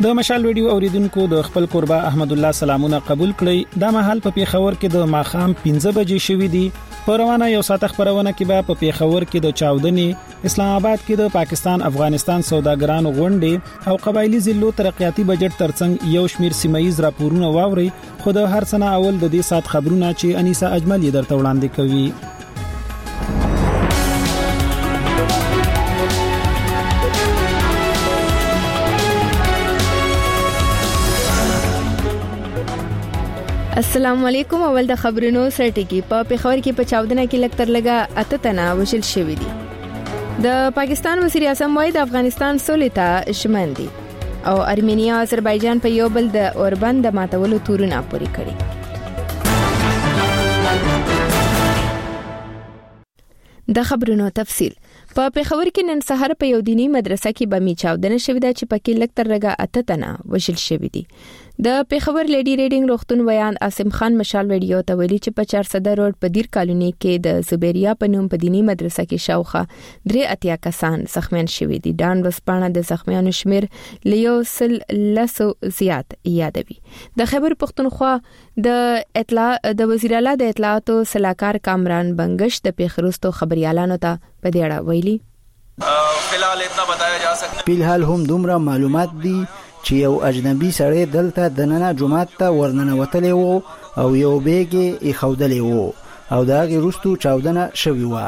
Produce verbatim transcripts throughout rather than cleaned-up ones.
د مشال ویډیو اوریدونکو د خپل قربا احمد الله سلامونه قبول کړئ. دا مهال په پیښور کې د ماخام پنځه بجې شوې دي. په روانه یو ساعت خبرونه کې به په پیښور کې د چاودنې، اسلام آباد کې د پاکستان افغانستان سوداګرانو غونډې او قبایلی ضلعو ترقیاتي بجټ ترڅنګ یو شمیر سیمایي راپورونه واوري. خو د هر څه اول د دې سات خبرونه چې انیسا اجمل یې درته وړاندې کوي. السلام علیکم. اول د خبرونو سرټکی په پیښور کې په چاودنه کې لکتر لګا اته تنه وشل شوې دي. د پاکستان وزیر اعظم وايي د افغانستان سولې ته ژمن دي او ارمینیا او آذربایجان په یو بل د اوربند ماتولو تورونه پوري کړي. د خبرونو تفصیل. په پیښور کې نن سحر په یو دینی مدرسه کې بمي چاودنه شوې ده چې پکې لکتر لګا اته تنه وشل شوې دي. د پیښور لیډي ریډینګ روغتون ویان عاصم خان مشال ویډیو ته ویلي چې په چار صدر روډ په دیر کالونی کې د زبیریا په نوم په دینی مدرسه کې شاوخه درې اتیا کسان زخمیان شوي دي. ډان وسپانه د زخمیانو شمیر لیو سل لسو زیات یادوي. د خیبر پختونخوا د اطلاع د وزیر اعلی د اطلاعاتو صلاحکار کامران بنگش د پیښورستو خبريالانو ته په دې اړه ویلي. فلحال اتنا بتایا جا سکتا فلحال هم دومره معلومات دي چې یو اجنبي سړی دلته د نننه جمعات ته ورننه وتلی وو او یو بیګ یې خودلی وو او د هغې وروستو چاودنه شوې وه.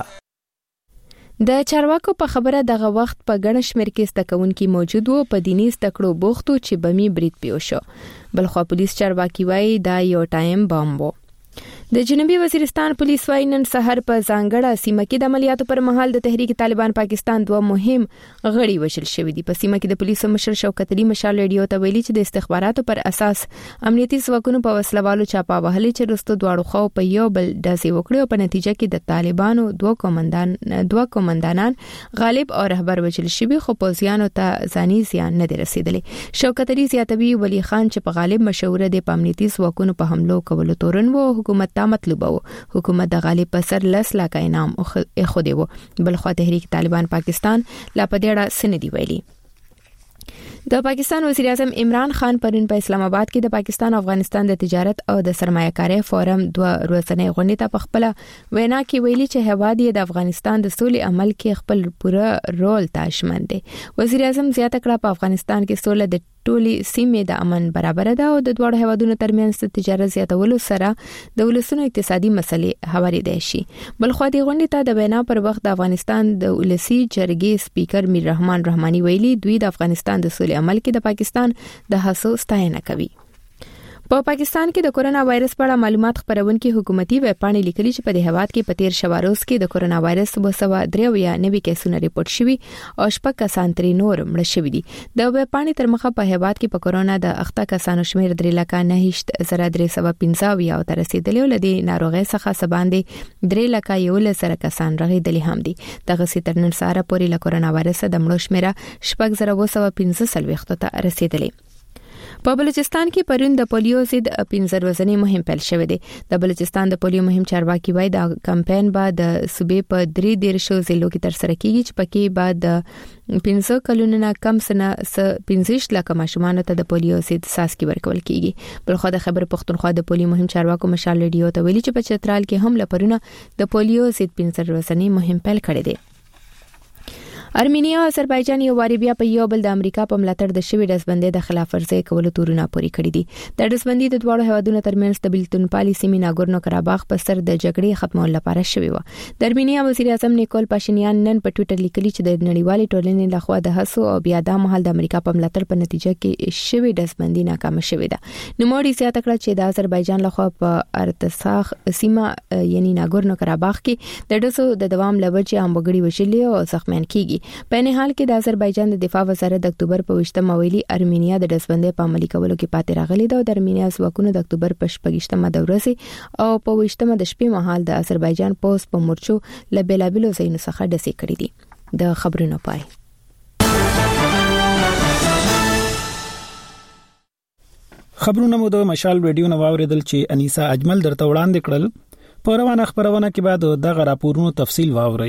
د چارواکو په خبره دغه وخت په ګڼ شمېر کې زده کوونکي موجود وو په دیني زده کړو بوختو چې بمي برید پیښ شو. بلخوا پولیس چارواکي وایي دا یو ټایم بم وو. د جنوبي وزیرستان پولیس وايي نن سحر په ځانګړه سیمه کې د عملیاتو پر مهال د تحریک طالبان پاکستان دوه مهم غړي وشل شوې دي. په سیمه کې د پولیسو مشر شوکت علي مشال ویډیو ته ویلي چې د استخباراتو پر اساس امنیتي ځواکونو په وسلوالو چاپه وهلي چې رستو دواړو خو په یو بل داسې وکړي او په نتیجه کې د طالبانو دوه کمانډان دوه کمانډانان غالب او رهبر وشل شوي خو پوځیانو ته ځاني زیان نه رسیدلی. شوکت علي زیاتوي ولی خان چې په غالب مشوره د امنیتي ځواکونو په حملو کولو تورن وو. حکومت ته مطلب وو حکومت د غالب پر سر لس لاک انعام خو دی وو. بلخوا تحریک طالبان پاکستان لا پدېړه سندي ویلي. د پاکستان وزیر اعظم عمران خان پرون په اسلام آباد کې د پاکستان او افغانستان د تجارت او د سرمایه‌کارۍ فورم دوه ورځنۍ غونډې ته په خپل وینا کې ویلي چې هیواد یې د افغانستان د سولې عمل کې خپل پوره رول ته ژمن دی. وزیر اعظم زیاته کړه په افغانستان کې سوله د ټولي سیمې د امن برابر ده او د دوه هیوادونو ترمنځ د تجارت زیاتولو سره د ولسونو اقتصادي مسلې هوارېدای شي. بلخو د غونډې ته د وینا پر وخت د افغانستان د ولسی جرګې سپیکر میر رحمان رحماني ویلي دوی د افغانستان د سولې عمل کې د پاکستان د هڅو ستاینه کوي. په پاکستان کې د کورونا وایرس په اړه معلومات خبرونکي حکومتي ویب پاڼې لیکلي چې په دې هواد کې په تیر شواروز کې د کورونا وایرس وسوه درې یا نوي کیسونه ریپورت شوي او شپږ کسان ترې نور مړ شوي دي. د ویب پاڼې تر مخه په هواد کې په کورونا د اخته کسانو شمیر درې لکه نه زره درې سوه پنځه یا تر رسیدلی ولدي ناروغي څخه سباندې درې لکه یو لسره کسان رغیدلی هم دي. دغه سیتر نن ساره پورې له کورونا وایرس د مړو شمیره شپږ زره وسوه پنځه سلويخت ته رسیدلی. په بلوچستان کې پرون د پولیو ضد پنځه ورځنی مهم پیل شوې ده. د بلوچستان د پولیو مهم چارواکي وایي د کمپاین بعد د صوبې په درې دیرشو ضلعو کې تر سره کیږي چې پکې بعد د پنځه کلونو نه کم سنه پنځه لک ماشومان ته د پولیو ضد څاڅکي ورکول کیږي. بلخو د خیبر پختونخوا د پولیو مهم چارواکو مشال ویډیو ته ویلي چې په چترال کې هم لپاره د پولیو ضد پنځه ورځنی مهم پیل کړی دی. ارمینیا او آذربایجان یو واری بیا په یو بل د امریکا په ملاتړ د شوی دسبندۍ د خلاف ورزي کولو تورونه پوري کړی دي. د دسبندۍ د دوه هیوادونو ترمنځ د بیلتون پالیسي ناګورنو کاراباغ په سر د جګړې ختمولو لپاره شوی و. د ارمینیا وزیر اعظم نیکول پاشینیان نن په ټوئیټر لیکلي چې د نړیوالې ټولنې لخوا د هڅو او بیا د مهال د امریکا په ملاتړ په نتیجه کې شوی دسبندۍ ناکام شوې ده. نوموړي زیاته کړه چې د آذربایجان لخوا په ارتساخ سیمه یعنی ناګورنو کاراباغ کې د دسو د دوام لوجه هم وګړي وشلي او زخمیان کیږي. په نه حال کې د آذربایجان د دفاع وزارت د اکتوبر په وشتمه ویلي ارمینیا د دسبندۍ په عملي کولو کې پاتې راغلي ده او د ارمینیا ځواکونو د اکتوبر په شپږشتمه د ورځې او په وشتمه د شپې مهال د آذربایجان پوس په مورچو له بیلابیلو ځایونو څخه ډسې کړې دي. د خبرونو پای. خبرونه مو د مشال ویډیو نو واوریدل چې انیسا اجمل درته وړاندې کړل. په روانه خبرونه کې بعد دغه راپورونو تفصیل واورئ.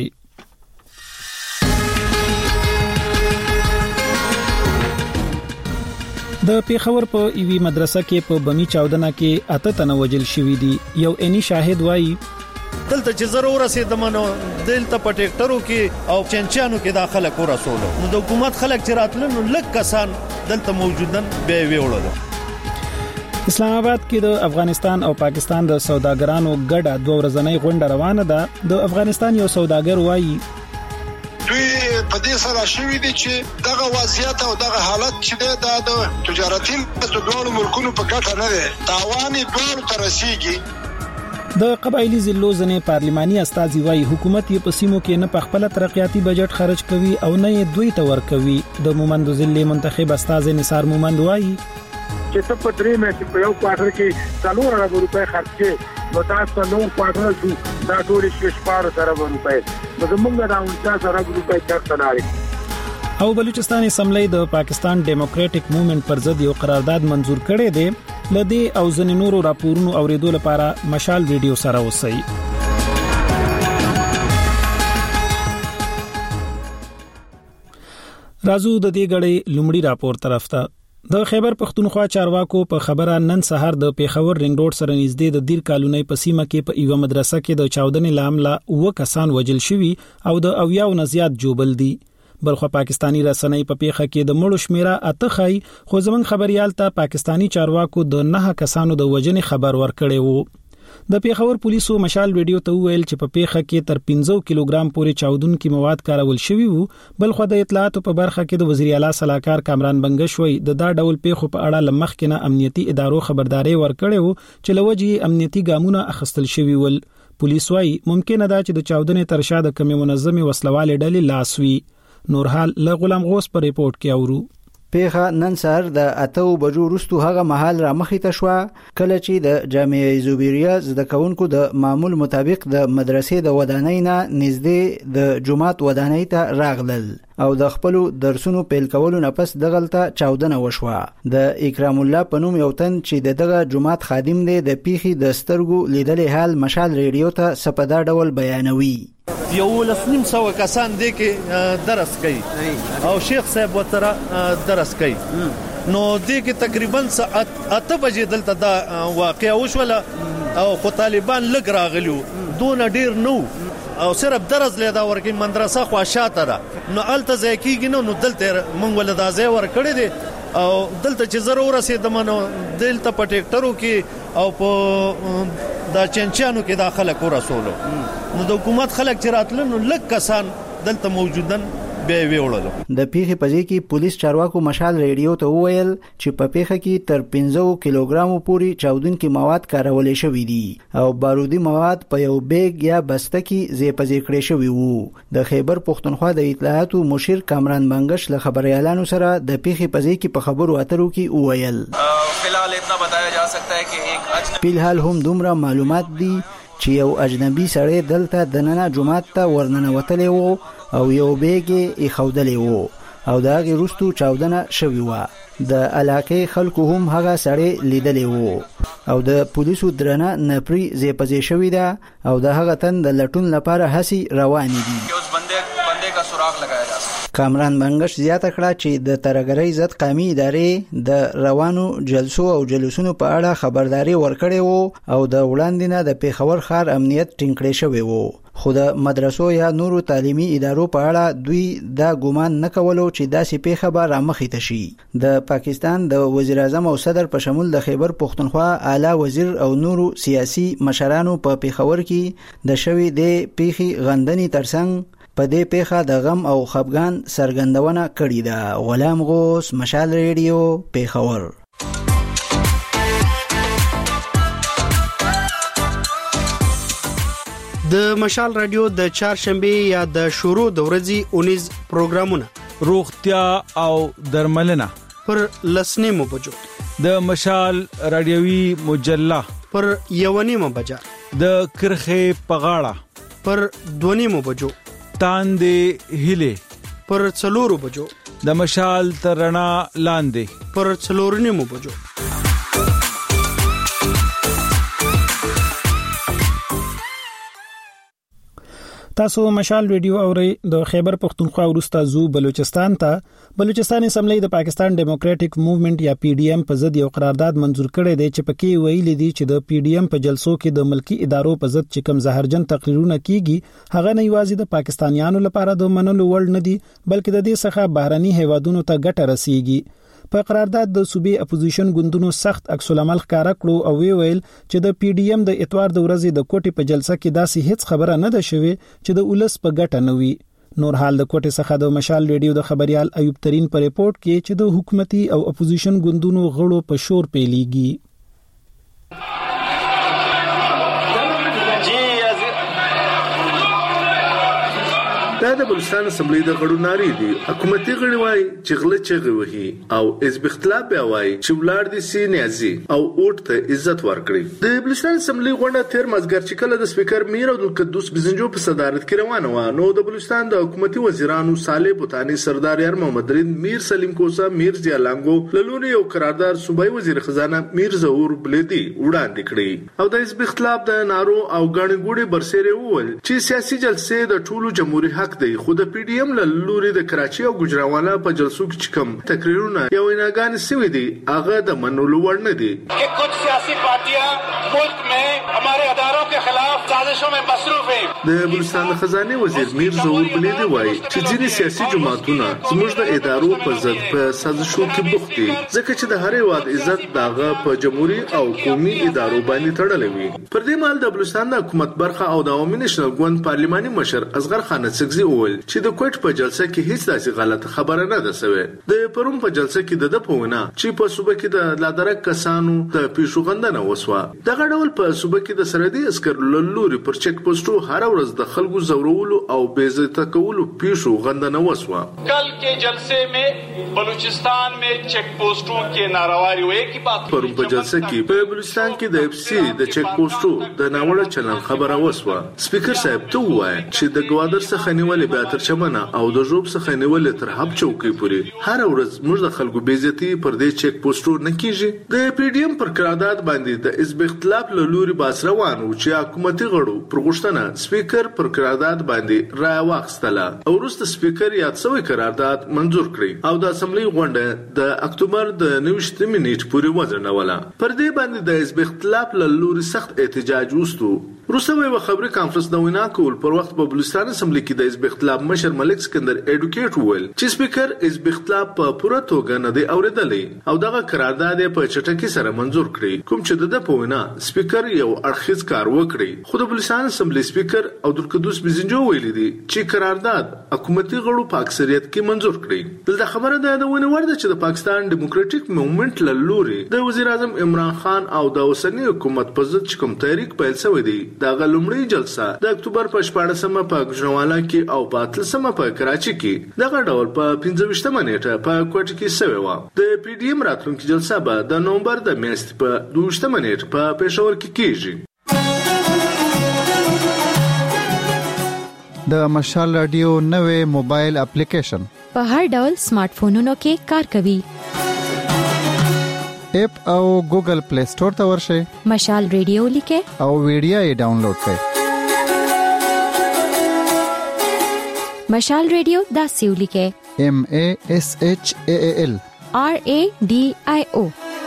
د پیښور په ایوي مدرسه کې په بمی چاودنه کې اته تنه وجل شوې دي. یو اني شاهد وایي دلته چې ضرور رسیدم نو دلته په ټیکټرو کې او چنچانو کې داخله کو رسولو نو د حکومت خلک چې راتلل نو لږ کسان دلته موجودن به ویوړل. اسلام آباد کې د افغانستان او پاکستان د سوداګرانو ګډه دوه ورځنۍ غونډه روانه ده. د افغانستان یو سوداګر وایي دوی په دې سره شوې دي چې دغه وضعیت او دغه حالت چې د د تجارتي د دوه ملکونو په ګټه نه دی تاوان دوه تر رسیدي. د قبایلی ضلعو ځنې پارلماني استازي وایي حکومت یې په سیمو کې نه په خپل ترقیاتي بجټ خرج کوي او نه یې دوی ته ورکوي. د مومند ضلع منتخب استاذ نثار مومند وایي چې ته په درې مې په یو کوارټر کې څلور ارب روپۍ خرج کړي نو تاسو نو کوارټر شو دا ټول شي شپږ ارب روپۍ نو زمونږ دا انځه ارب روپۍ چارته لري. او بلوچستان اسمبلی د پاکستان ډیموکراټک موومېنټ پر ضد یو قرارداد منزور کړی دی. لدی او ځنې نورو راپورونو اوریدو لپاره مشال ریډیو سره اوسئ. رازو د دې غړې لومړی راپور طرف ته. د خیبر پختونخوا چارواکو په خبره نن سهار د پیښور رنګ روډ سره نږدې د دیر کالونی په سیمه کې په ایوه مدرسه کې د چاودنې لامل و کسان وجل شوي او د اویاو نه زیات جوبل دي. بلخو پاکستانی رسنۍ په پیښه کې د مړو شمیره اته خای خو زمون خبريال ته پاکستانی چارواکو د نه کسانو د وجنې خبر ورکړی وو. د پیښور پولیسو مشال ویډیو ته ویل چې په پیښه کې تر پنځه کیلوګرام پورې چاودونکو مواد کارول شوی وو. بلخو د اطلاعاتو په برخه کې د وزیر اعلی صلاحکار کامران بنگش وی د دا ډول پیښو په اړه لمخ کې نه امنیتي ادارو خبرداري ورکړې وو چې لوجه امنیتي ګامونه اخیستل شوی ول. پولیس وی ممکن ده چې د چاودنې تر شا د کمی منظمي وسلوال ډلې لاس وی. نورحال له غلام غوث پر ریپورت کې اورو. پیښه نن سهار د اتو بجو وروسته هغه محل را مخې ته شو کله چې د جامعه زوبیریا زده کوونکو د معمول مطابق د مدرسې د ودانۍ نه نږدې د جمعات ودانۍ ته راغلل او د خپل درسونو پیل کولو نه پس دغلته چاودنه وشوه. د اکرام الله په نوم یو تن چې دغه جمعات خادم دی د پیښې د سترګو لیدلې حال مشال ریډیو ته سپدا ډول بیانوي. یو لسنیم سو کسان دی کې درس کوي او شیخ صاحب وتره درس کوي نو دی کې تقریبا اته بجې دلته دا واقعا وشوله او خو طالبان لګ راغلیو دون ډیر نو او صرف درس لیدا ورکی مدرسه خو شاته را نو الته ځکیږي نو دلته مونږ ول دا ځای ور کړی دی او دلته چې ضرور رسیدم نو دلته په ټیکټرو کې او په دا چنچانو کې داخله کو رسولو نو د حکومت خلک چې راتلل نو لږ کسان دلته موجودن به ویوړل. د پیښې په ځای کې پولیس چارواکو مشال ریډیو ته وویل چې په پیښه کې تر پنځه کیلوګرامو پورې چاودونکو مواد کارول شوې دي او بارودي مواد په یو بیگ یا بسته کې زی په زی کړی شوی وو. د خیبر پختونخوا د اطلاعاتو مشیر کامران بنگش له خبريالانو سره د پیښې په ځای کې په خبرو اترو کې وویل فلحال اتنا بتایا جا سکتا ہے کہ ایک اجنبی فلحال هم دومره معلومات دي چې یو اجنبي سړی دلته د نننه جمعات ته ورننوتلی وو او یو بیگ یې خودلی وو او دا غي رستو چاودنه شوی و. د علاقې خلکو هم هغه سړی لیدلی وو او د پولیسو درنه نپری زیپزې شوی ده او د هغه تن د لټون لپاره هسي روان دي. اس بندے بندے کا سراغ لگایا جا سکتا. کامران بنگش زیاته کړه چې د ترګری ضد قومي ادارې د روانو جلسو او جلوسونو په اړه خبرداري ورکړې وو او د وړاندې نه د پیښور ښار امنیت ټینګ کړی شوی وو. خو د مدرسو یا نورو تعلیمي ادارو په اړه دوی دا ګومان نه کولو چې داسې پیښه به رامخې ته شي. د پاکستان د وزیر اعظم او صدر په شمول د خیبر پختونخوا اعلی وزیر او نورو سیاسي مشرانو په پیښور کې د شوی د پیښې غندنې ترڅنګ په دې پیښه د غم او خفګان سرګندونه کړې ده. غلام غوث، مشال ریډیو، پیښور. د مشال رادیو د چهارشنبه یا د شروع د ورځې اونیز پروګرامونه روغتیا او درملنه پر لسنیمو بجو، د مشال رادیوي مجله پر یونیمو بجا، د کرخه پغاړه پر دونیمو بجو، تاندې هله پر څلورو بجو، د مشال ترنا لاندې پر څلورنیمو بجو. تاسو مشال ریډیو اورئ. د خیبر پختونخوا وروسته زو بلوچستان ته بلوچستان اسمبلی د پاکستان ډیموکراټک موومېنټ یا پی ډی ایم په ضد یو قرارداد منزور کړی دی چې پکې ویلي دي چې د پی ډی ایم په جلسو کې د ملکی ادارو په ضد چې کوم زهرجن تقریرونه کیږي هغه نه یوازې د پاکستانیانو لپاره د منلو وړ نه دي بلکې د دې څخه بهرني هیوادونو ته ګټه رسیږي. په قرارداد د صوبې اپوزیشن ګوندونو سخت عکس العمل ښکارا کړو او وی ویل چې د پی ډی ایم د اتوار د ورځې د کوټې په جلسه کې داسې هیڅ خبره نه ده شوې چې د ولس په ګټه نه وي. نور حال د کوټې څخه د مشال ریډیو د خبريال ایوب ترين په ریپورت کې چې د حکومتي او اپوزیشن ګوندونو غړو په شور پیليږي. دا د بلوچستان اسمبلی د غړو ناری دي. حکومتي غړي وایي چې غله چغې وهي او حزب اختلاف بیا وایي چې ولار دي سي نیازي او اوټ ته عزت ورکړي. د بلوچستان اسمبلی غونډه تیر مازګر چې کله د سپیکر میر عبدالقدوس بزنجو په صدارت کې روانه و نو د بلوچستان د حکومتي وزیرانو صالح بوتانی، سردار یار محمد رین، میر سلیم کوسا، میر ضیا لانګو للونی او قرارداد صوبایي وزیر خزانه میر ظهور بلیدي وړاندې کړی او د حزب اختلاف د نارو او غاڼې ګوډي برسېره وول چې سیاسي جلسې د ټولو جمهوریت حق دی خو د پی ډی ایم له لوري د کراچي او ګجراوالا په جلسو کې کوم تقریرونه یا ویناګانې سوي دي هغه د منلو وړ نه دي. कि कुछ सियासी पार्टियां मुल्क में हमारे अदारों के खिलाफ साजिशों में मसरूफ हैं. د بلوچستان خزانه وزیر میر ظهور بلیدي وایي چې ځینې سیاسي جماعتونه زموږ د ادارو په ضد په سازشو کې بوخت دي ځکه چې د هر هیواد عزت داغه په جمهوریت او قومي ادارو باندې تړلې وي. پر دې مال د بلوچستان د حکومت برخه او د عوامي نېشنل ګوند پارلماني مشر اصغر خان سګزي وویل چې د کوټ په جلسه کې هیڅ داسې غلطه خبره نه ده سوې. د پروم په جلسه کې د دپونه چې په صوبه کې د لادرک کسانو د پیښو غندنه وسوه. دغه ډول په صوبه کې د سرحدي عسکر لوري پر چک پوسټو هر ورځ د خلکو زورولو او بې عزته کولو پیښو غندنه وسوه. کل के जलसे में बलूचिस्तान में चेक पोस्टों के नारावारियों की बात پروم په جلسه کې په بلوچستان کې د اف سی د چک پوسټو د ناوړه چلن خبره وسوه. سپیکر صاحب ته وایي چې د ګوادر څخه نیولې به تر چمنه او د جوب څخه نیولې تر هب چوکۍ پورې هر ورځ موږ د خلکو بې عزتي پر دې چک پوسټو نه کیږي. د پی ډی ایم پر قرارداد باندې د حزب اختلاف له لوري باس روان او چې حکومتي غړو پر غوښتنه سپیکر پر قرارداد باندې رائے واخیستله او وروسته سپیکر یاد شوی قرارداد منظور کړی او د اسمبلی غونډه د اکتوبر د نوښت منیټ پورې وځنډوله. پر دې باندې د حزب اختلاف له لوري سخت احتجاج وستو. روسوي و خبري کانفرنس د وینا کول پر وخت په بلوچستان اسمبلی کې د حزب اختلاف مشر ملک سکندر ایډوکیټ وویل چې سپیکر حزب اختلاف په پوره توګه نه دی اوریدلې او دغه قرارداد په چټکۍ سره منظور کړی کوم چې د په وینا سپیکر یو اړخیز کار وکړي. خو د بلوچستان اسمبلی سپیکر عبدالقدوس بزنجو ویلي دی چې قرارداد حکومتي غړو په اکثریت کې منظور کړی. دلته خبره ده د ونه ورده چې د پاکستان ډیموکراټک موومېنټ له لوري د وزیر اعظم عمران خان او د اوسنی حکومت په ضد کوم تحریک پیل شوی دی د غلمړی جلسه د اکتوبر په شپاړسمه په ګجراوالا کې او په اتلسمه په کراچي کې دغه ډول په پنځه ویشتمه نیټه په کوټه کې شوې و. د پی ډی ایم راتلونکي جلسه به د نومبر د میاشتې په دوه ویشتمه نیټه په پېښور کې کیږي. د مشال رادیو نوې موبایل اپلیکیشن په هر ډول سمارټ فونونو کې کار کوي. اپ او ګوګل پلی سٹور ته ورشئ، مشال ریډیو لیکه او ویډیو یې ډاونلوډ کړئ. مشال ریډیو دا سیو لیکه ایم ا اس ایچ ا ال آر ا ډی آی او.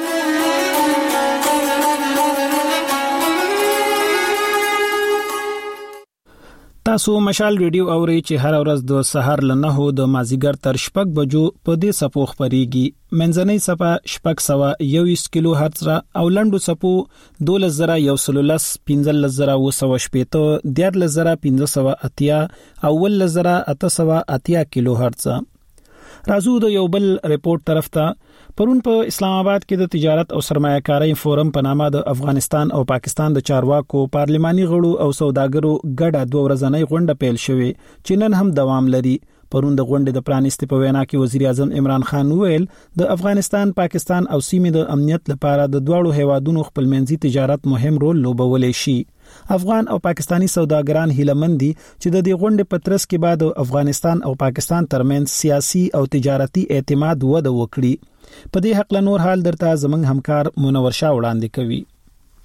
تاسو مشال ریډیو اورئ چې هر ورځ د سحر له نهو د مازیګر تر شپږ بجو په دې سپو خبريږي. منځنۍ سپه شپږ سوه یویشت کیلو هرتز او لنډو سپو دولس زره یو سل لس پنځلس زره اوه سوه شپېته دیارلس زره پنځه سوه اتیا او اوولس زره اته سوه اتیا کیلو هرتز. راځو د یو بل ریپورت طرف ته. پرون په اسلام آباد کې د تجارت او سرمایه کارۍ فورم په نامه د افغانستان او پاکستان د چارواکو پارلماني غړو او سوداګرو ګډه دوه ورځنۍ غونډه پیل شوې چې نن هم دوام لري. پرون د غونډې د پرانیستي په وینا کې وزیر اعظم عمران خان وویل د افغانستان، پاکستان او سیمې د امنیت لپاره د دواړو هیوادونو خپلمنځي تجارت مهم رول لوبولی شي. افغان او پاکستانی سوداګران هیلمن دي چې د دې غونډې په ترڅ کې بعد افغانستان او پاکستان ترمنځ سیاسي او تجارتي اعتماد وده وکړي. په دې حق له نور حال درته زمنګ همکار منور شاه وړاندې کوي.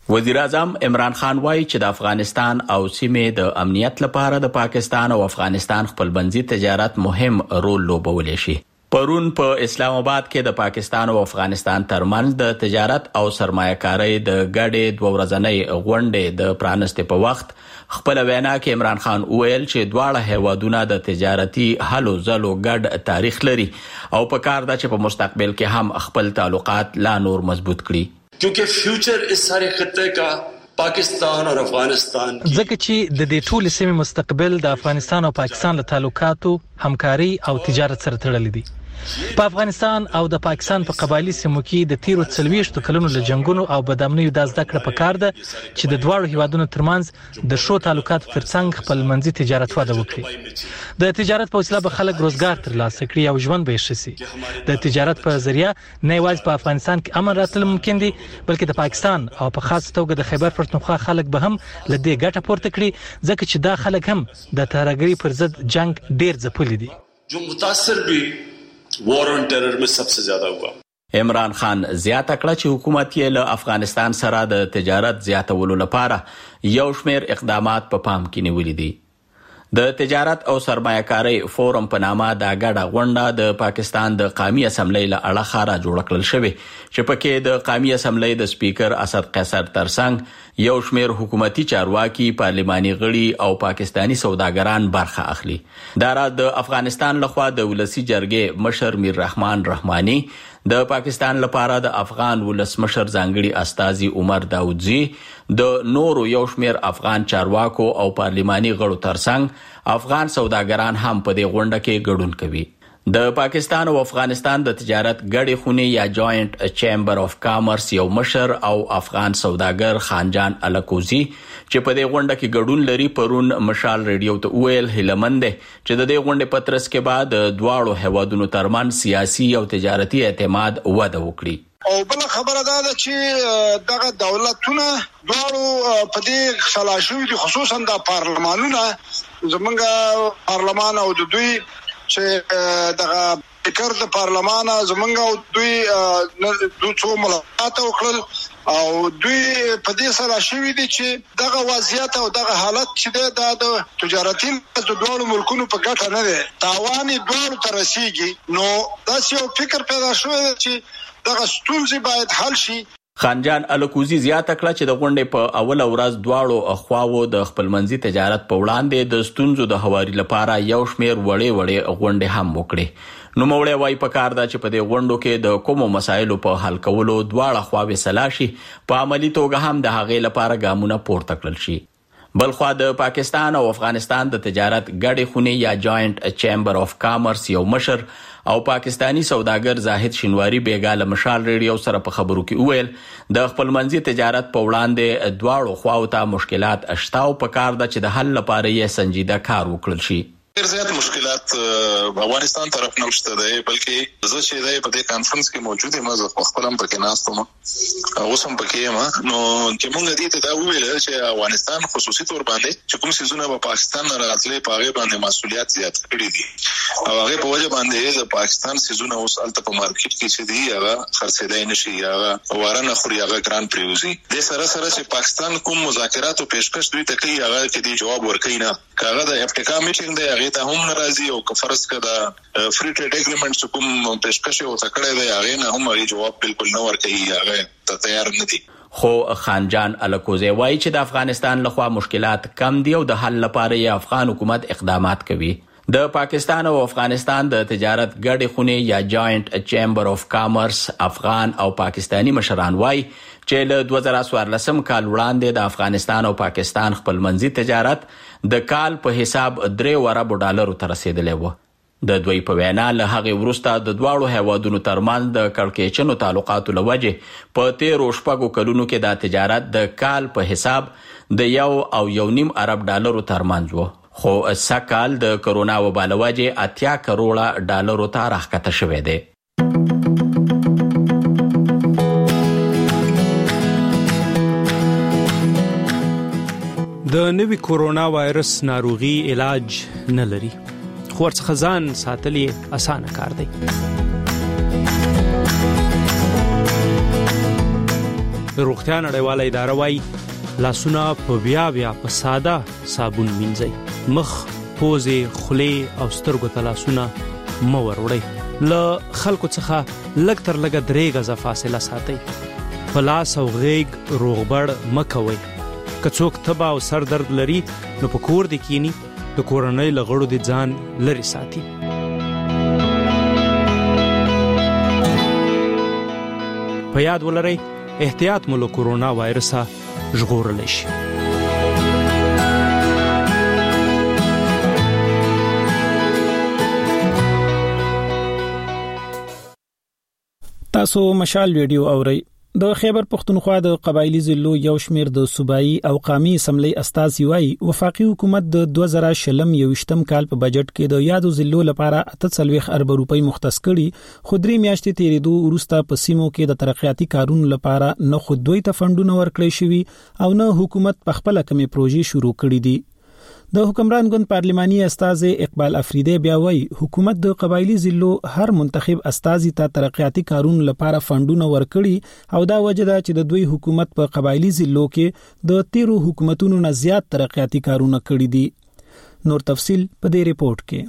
وزیر اعظم عمران خان وایي چې د افغانستان او سیمې د امنیت لپاره د پاکستان او افغانستان خپلمنځي تجارت مهم رول لوبولی شي. پرون په اسلام آباد کې د پاکستان او افغانستان ترمنځ د تجارت او سرمایه‌کارۍ د ګډې دوه ورځنۍ غونډې د پرانستې په وخت خپل وینا کې عمران خان وویل چې دواړه هیوادونه د تجارتي هلو ځلو ګډ تاریخ لري او په کار ده چې په مستقبل کې هم خپل تعلقات لا نور مضبوط کړي. क्योंकि फ्यूचर इस सारे खत्ते का पाकिस्तान और افغانستان ځکه چې د دې ټول سیمې مستقبل د افغانستان او پاکستان له تعلقاتو همکاري او تجارت سره تړلې دي. په افغانستان او د پاکستان په قبایلی سیمو کې د تیرو څلويشتو کلونو له جنگونو او بدامنیو د زده کړې په کار ده چې د دواړو هیوادونو ترمنځ د شو تعلقاتو ترڅنګ خپل منځي تجارت وده وکړي. د تجارت په وسیله به خلک روزګار ترلاسه کړي او ژوند به ښه شي. د تجارت په ذریعہ نه یوازې په افغانستان کې امن راتل ممکن دي بلکې د پاکستان او په خاص توګه د خیبر پښتونخوا خلک به هم له دې ګټه پورته کړي ځکه چې دا خلک هم د ترهګرۍ پر ضد جنگ ډیر ځپلي دي. जो मुतासिर भी وار اون ټرر में सबसे ज्यादा हुआ. عمران خان زیاته کړه چې حکومت یې له افغانستان سره د تجارت زیاتولو لپاره یو شمېر اقدامات په پام کې نیولي دي. د تجارت او سرمایه‌کارۍ فورم په نامه دا ګډه غونډه د پاکستان د قومي اسمبلی له اړخه را جوړ کړل شوې چې پکې د قومي اسمبلی د سپیکر اسد قیصر ترڅنګ یو شمېر حکومتي چارواکي، پارلماني غړي او پاکستانی سوداګران برخه اخلي. دا را د افغانستان لخوا د ولسی جرګې مشر میر رحمان رحماني، د پاکستان لپاره د افغان ولسمشر ځانګړي استازي عمر داودزي، د نورو یو شمېر افغان چارواکو او پارلماني غړو ترڅنګ افغان سوداګران هم په دې غونډه کې ګډون کوي. د پاکستان او افغانستان د تجارت ګډې خونې یا جوائنٹ چیمبر اف کامرس یو مشر او افغان سوداګر خانجان الکوزي چې په دې غونډه کې ګډون لري پرون مشال ریډیو ته ویل هیلمند چې د دې غونډې پترس کې بعد دواړو هیوادونو ترمن سیاسي او تجارتي اعتماد وده وکړي. او بل خبره دا ده چې دغه دولتونه دواړو په دې خلاشوي دي، خصوصا د پارلمانونو زمونږ پارلمان او د دوی چې دغه فکر د پارلمان زمونږ او دوی دوی څو ملاقات وکړل او دوی په دې سره شوي دي چې دغه وضعیت او دغه حالت چې د تجارتي د دوه ملکونو په ګټه نه دی، تاوان دوه تر رسیږي. نو دا یو فکر پیدا شوی چې دغه ستونزې باید حل شي. خانجان الکوزي زیاته کړه چې د غونډې په اوله ورځ دواړو خواوو د خپلمنځي تجارت په وړاندې د ستونزو د هواري لپاره یو شمېر وړې وړې غونډې هم وکړې. نوموړی وایي په کار ده چې په دې غونډو کې د کومو مسایلو په حل کولو دواړه خواوې سلا شي، په عملي توګه هم د هغې لپاره ګامونه پورته کړل شي. بلخوا د پاکستان او افغانستان د تجارت ګډې خونې یا جوائنٹ چیمبر اف کامرس یو مشر او پاکستانی سوداګر زاهد شینواری بیګا له مشال ریډیو سره په خبرو کې وویل د خپلمنځي تجارت په وړاندې دواړو خواو ته مشکلات شته او په کار ده چې د حل لپاره یې سنجیده کار وکړل شي. ډېر زیات مشکلات افغانستان طرف نه شته دی، بلکې زه چې دی په دې کانفرنس کې موجود یم، زه خپل هم پکې ناست وم، اوس هم پکې یم. نو چې موږ دې ته دا وویل چې افغانستان خصوصي تور باندې چې کوم څیزونه په پاکستان نه راتلې په هغې باندې مسؤلیت زیات کړي دي او هغې په وجه باندې د پاکستان څیزونه اوس هلته په مارکیټ کې چې دي هغه خرڅېدی نه شي، هغه واره نه خوري، هغه ګران پرېوځي. دې سره سره چې پاکستان کوم مذاکراتو پیشکش دوی ته کوي هغه کې دې جواب ورکوي نه، که هغه د افریقا میټینګ دی هغې ته هم ناراضي او که فرض که د فری ټریډ اګریمنټ چې کوم پیشکش یې ورته کړی دی هغې نه هم هغې جواب بالکل نه ورکوي، هغه ته تیار نه دي. خو خانجان الکوزی وایي چې د افغانستان لخوا مشکلات کم دي او د حل لپاره یې افغان حکومت اقدامات کوي. د پاکستان او افغانستان د تجارت ګډې خونې یا جوائنٹ چیمبر اف کامرس افغان او پاکستانی مشران وایي چې له دوه زره څوارلسم کال وړاندې د افغانستان او پاکستان خپلمنځي تجارت د کال په حساب درې اربو ډالرو ته رسیدلی و. د دوی په وینا له هغې وروسته د دواړو هیوادونو ترمنځ د کړکېچنو تعلقاتو له وجې په تېرو شپږو کلونو کې دا تجارت د کال په حساب د یو او یو نیم ارب ډالرو ترمنځ و، خو سږکال د کرونا وبا له وجې اتیا کروړه ډالرو ته راښکته شوی دی. د نوي کورونا وایرس ناروغي علاج نه لري، خو ورڅخه ځان ساتل یې اسانه کار دی. د روغتیا نړیواله اداره وايي لاسونه په بیا بیا په ساده صابون مینځئ. مخ، پوزې، خولې او سترګو ته لاسونه مه وروړئ. له خلکو څخه لږ تر لږه درې غزه فاصله ساتئ. په لاس او غیږ روغبړ مه کوئ. که څوک تبه او سر درد لري نو په کور دې کینی، د کورنۍ له غړو دې ځان لرې ساتي. په یاد ولرئ احتیاط مو له کورونا وایرسه ژغورلی شي. تاسو مشال ریډیو اورئ. د خیبر پختونخوا د قبایلی ضلعو یو شمیر د صوبایي او قومي اسمبلی استازي وايي وفاقي حکومت د دوه زره شلم یوشتم کال په بجټ کې د یادو ضلعو لپاره اته سلويخ ارب روپۍ مختص کړي، خو درې میاشتې تیریدو وروسته په سیمو کې د ترقیاتي کارونو لپاره نه خود دوی ته فندونه ورکړي شوي او نه حکومت په خپل کمې پروژې شروع کړي دي. د حکمران ګوند پارلماني استاذ اقبال افریدی بیا وایي حکومت د قبایلی ضلعو هر منتخب استاذي ته ترقیاتي کارونو لپاره فندونه ورکړي او دا وجه ده چې د دوی حکومت په قبایلی ضلعو کې د تیرو حکومتونو نه زیات ترقیاتي کارونه کړي دي. نور تفصيل په دې ریپورت کې.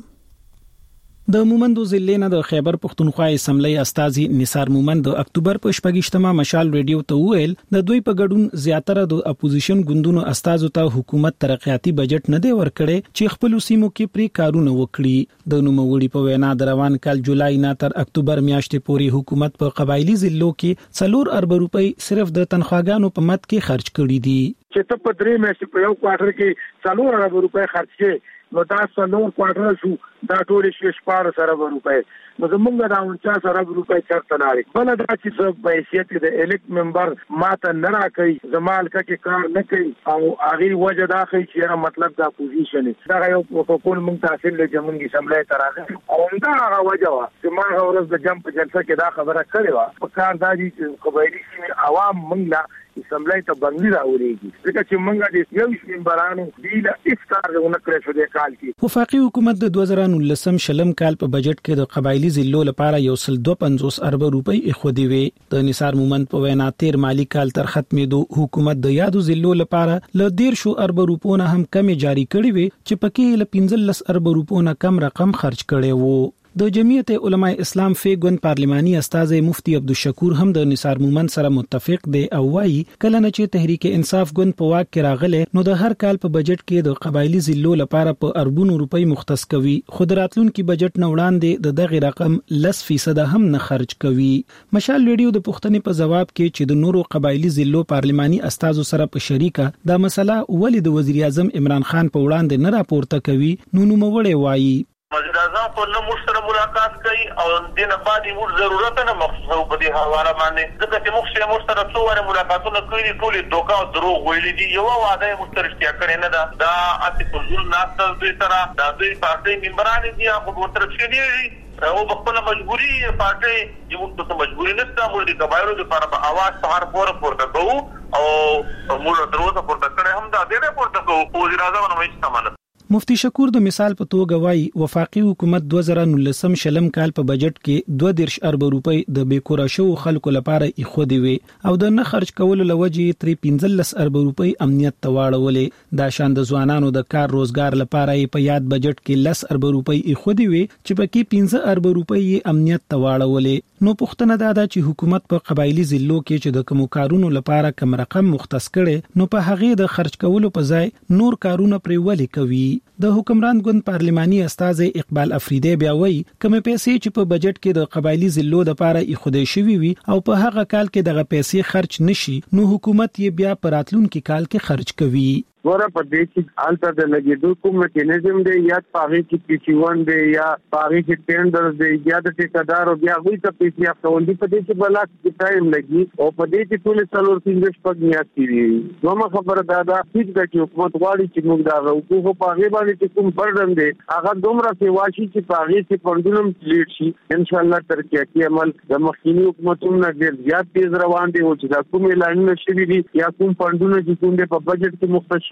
د مومندو ضلع نه د خیبر پختونخوا اسمبلی استاذي نثار مومند د اکتوبر په شپږشتمه مشال ریډیو ته ویل د دوی په ګډون زیاتره د اپوزیشن ګوندونو استازو ته حکومت ترقیاتي بجټ نه دی ورکړي چې خپل سیمو کې پری کارونه وکړي. د نوموړي په وینا د روان کال جولای نه تر اکتوبر میاشتې پورې حکومت په قبایلی ضلعو کې څلور ارب روپۍ صرف د تنخواګانو په مد کې خرج کړي دي. چې ته په درې میاشتې په یو کوارټر کې څلور ارب روپۍ خرج کړي نو دا څلور کوارټر شو، دا ټول شي شپږ ارب روپۍ. نو زمونږ دا انچاس ارب روپۍ چرته لاري بل دا چې څه په حیثیت د الیکټ ممبر ماته نه راکړي، زمال کې کار نه کوي او هغه وجه دا کوي چې مطلب دا پوزیشن دا یو پروتوکول مونږ تحصیل له جمهوریت اسمبلی تراغه او دا هغه وجه وا چې ما ورځ د جمپ جلسه کې دا خبره کړې و په کار دا چې قبایلی سیمې عوام مونږ لا اسمبلی ته بندي راوړيږي ځکه چې مونږ د یو ممبرانو دی له افطار غوونه کړې شو د کال کې. وفاقي حکومت د دوه زره نولسم شلم کال په بجټ کې د قبایلی ضلعو لپاره یو سل دوه پنځوس ارب روپۍ اخودي وي. د نثار مومند په وینا تیر مالی کال تر ختمېدو حکومت د یادو ضلعو لپاره ل ډیر شو ارب روپونه هم کم جاری کړی وي چې پکې ل پنځلس ارب روپونه کم رقم خرج کړي وو. د جمعیت علماء اسلام فیګون پارلماني استاذ مفتی عبدالشکور هم د نثار مومند سره متفق دی او وايي کله نه چې تحریک انصاف ګوند په واک کې راغله نو د هر کال په بجټ کې د قبایلی ضلعو لپاره په اربونو روپۍ مختص کوي، خو د راتلونکي بجټ نه وړاندې د دغه رقم لس فیصد هم نه خرج کوي. مشال ریډیو د پښتنې په جواب کې چې د نورو قبایلی ضلعو پارلماني استادو سره په شریکه دا مسله ولې د وزیر اعظم عمران خان په وړاندې نه راپورته کوي نو نو وړي وايي وزیر اعظم په نو مشترک ملاقات کوي او دنه باندې موږ ضرورت نه مخصوص په دې حواله باندې ځکه چې موږ سره مشترک څو واره ملاقاتونه کړي ټول دوکا او دروغ ویلي دي یو واده مشترک کړي نه دا دا اته په ځل ناستل دوی سره دا دوی پارټي ممبران دي هغه مشترک شي او په خپل مجبوري پارټي یو څه مجبوري نشته موږ د قبایلو لپاره په आवाज په هر پور پورته کوو او موږ دروازه پورته کړې هم دا دې پورته کوو وزیر اعظم نو هیڅ سامان. مفتی شکور د مثال په توګه وايي وفاقي حکومت دوه زره نولسم شلم کال په بجټ کې دوه دیرش ارب روپۍ د بیکوره شو خلکو لپاره اخودي وي او د نه خرج کولو لوجې تری پنځلس ارب روپۍ امنیت ته واړولې. دا شان د ځوانانو د کار روزګار لپاره په یاد بجټ کې لس ارب روپۍ اخودي وي چې پکې پنځه ارب روپۍ امنیت ته واړولې. نو پښتنه دا ده چې حکومت په قبایلی ضلعو کې چې د کوم کارونو لپاره کم رقم مختص کړي نو په هغه د خرج کولو په ځای نور کارونه پرې ولې کوي. د حکمران ګوند پارلماني استاذ اقبال افریدی بیا وایي کوم پیسې چې په بجټ کې د قبایلی ضلعو لپاره اخودي شوی وي او په هغه کال کې دغه پیسې خرج نشي نو حکومت یې بیا په راتلونکي کال کې خرج کوي. ورا په دې چې حالت د لګیدو کوم میکانیزم دی یا پاغي کې پی سی ون دی یا پاغي کې ټینډر دی یا د ټیکدار او بیا وی ته پیسې افتول دي په دې چې بلا کې ټایم لګي او په دې چې ټول څلور پنځه شپږ میاشتې وي. نو ما خبره دا ده چې د حکومت غواړي چې موږ دا غوښتو په پاغي باندې چې کوم برډن دی هغه دومره سیواشي چې پاغي چې پندونم لیډ شي ان شاء الله ترقیاتي عمل د مخکینی حکومتونو نه ډیر زیات تیز روان دي او چې دا کوم اعلان نشوي دي یا کوم پندونه چې کوم په بجټ کې مختص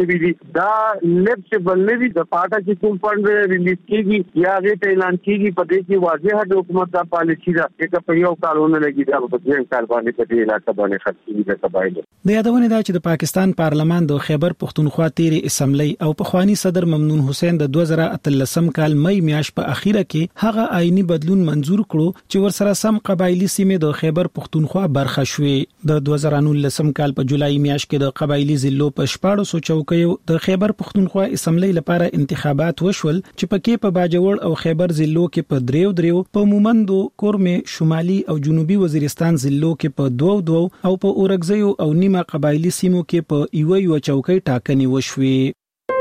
شوی دي دا لب چې بلنوي د پاټا چې کوم فند ریلیز کیږي یا غي ته اعلان کیږي په دې کې واضح د حکومت د پالیسي دا چې په یو کارونه لګي دا په دې کار باندې په دې علاقې باندې خرڅېږي د قبایل د یادونه دا چې د پاکستان پارلمان د خیبر پختونخوا تیری اسمبلی او پخوانی صدر ممنون حسین د دوه زره اتلسم کال مې میاشت په اخیره کې هغه آئینی بدلون منزور کړو چې ورسره سم قبایلی سیمې د خیبر پختونخوا برخه شوې د دوه زره نولسم کال په جولای میاشت کې د قبایلی ضلعو په شپږ سوه چوکیو د خیبر پختونخوا اسمبلی لپاره انتخابات وشول چې پکې په باجوړ او خیبر ضلعو کې په دریو دریو په مومندو کورمه شمالي او جنوبي وزیرستان ضلعو کې په دوو دوو او په اورګزیو او نیمه قبایلی سیمو کې په یو یو چوکۍ ټاکنې وشوې.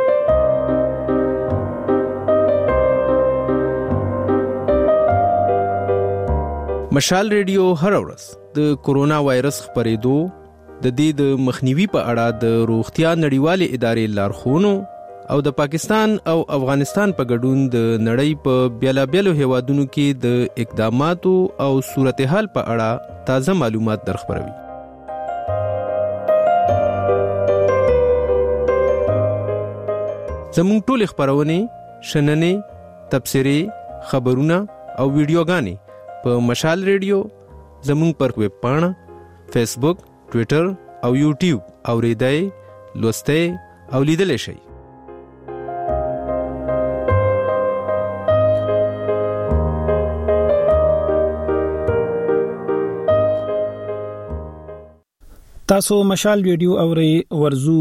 مشال ریډیو هر ورځ د کورونا وایرس خپرېدو د دې د مخنیوي په اړه د روغتیا نړیوالې ادارې لارښوونو او د پاکستان او افغانستان په ګډون د نړۍ په بیلابیلو هیوادونو کې د اقداماتو او صورتحال په اړه تازه معلومات درخبروي. زموږ ټول خبرونه شننې تبصرې خبرونه او ویډیوګانې په مشال ریډیو زموږ پر ویب پاڼه فیسبوک ټوئیټر او یوټیوب اوریدای لوستای او لیدل شي. تاسو مشال ریډیو اوري ورزو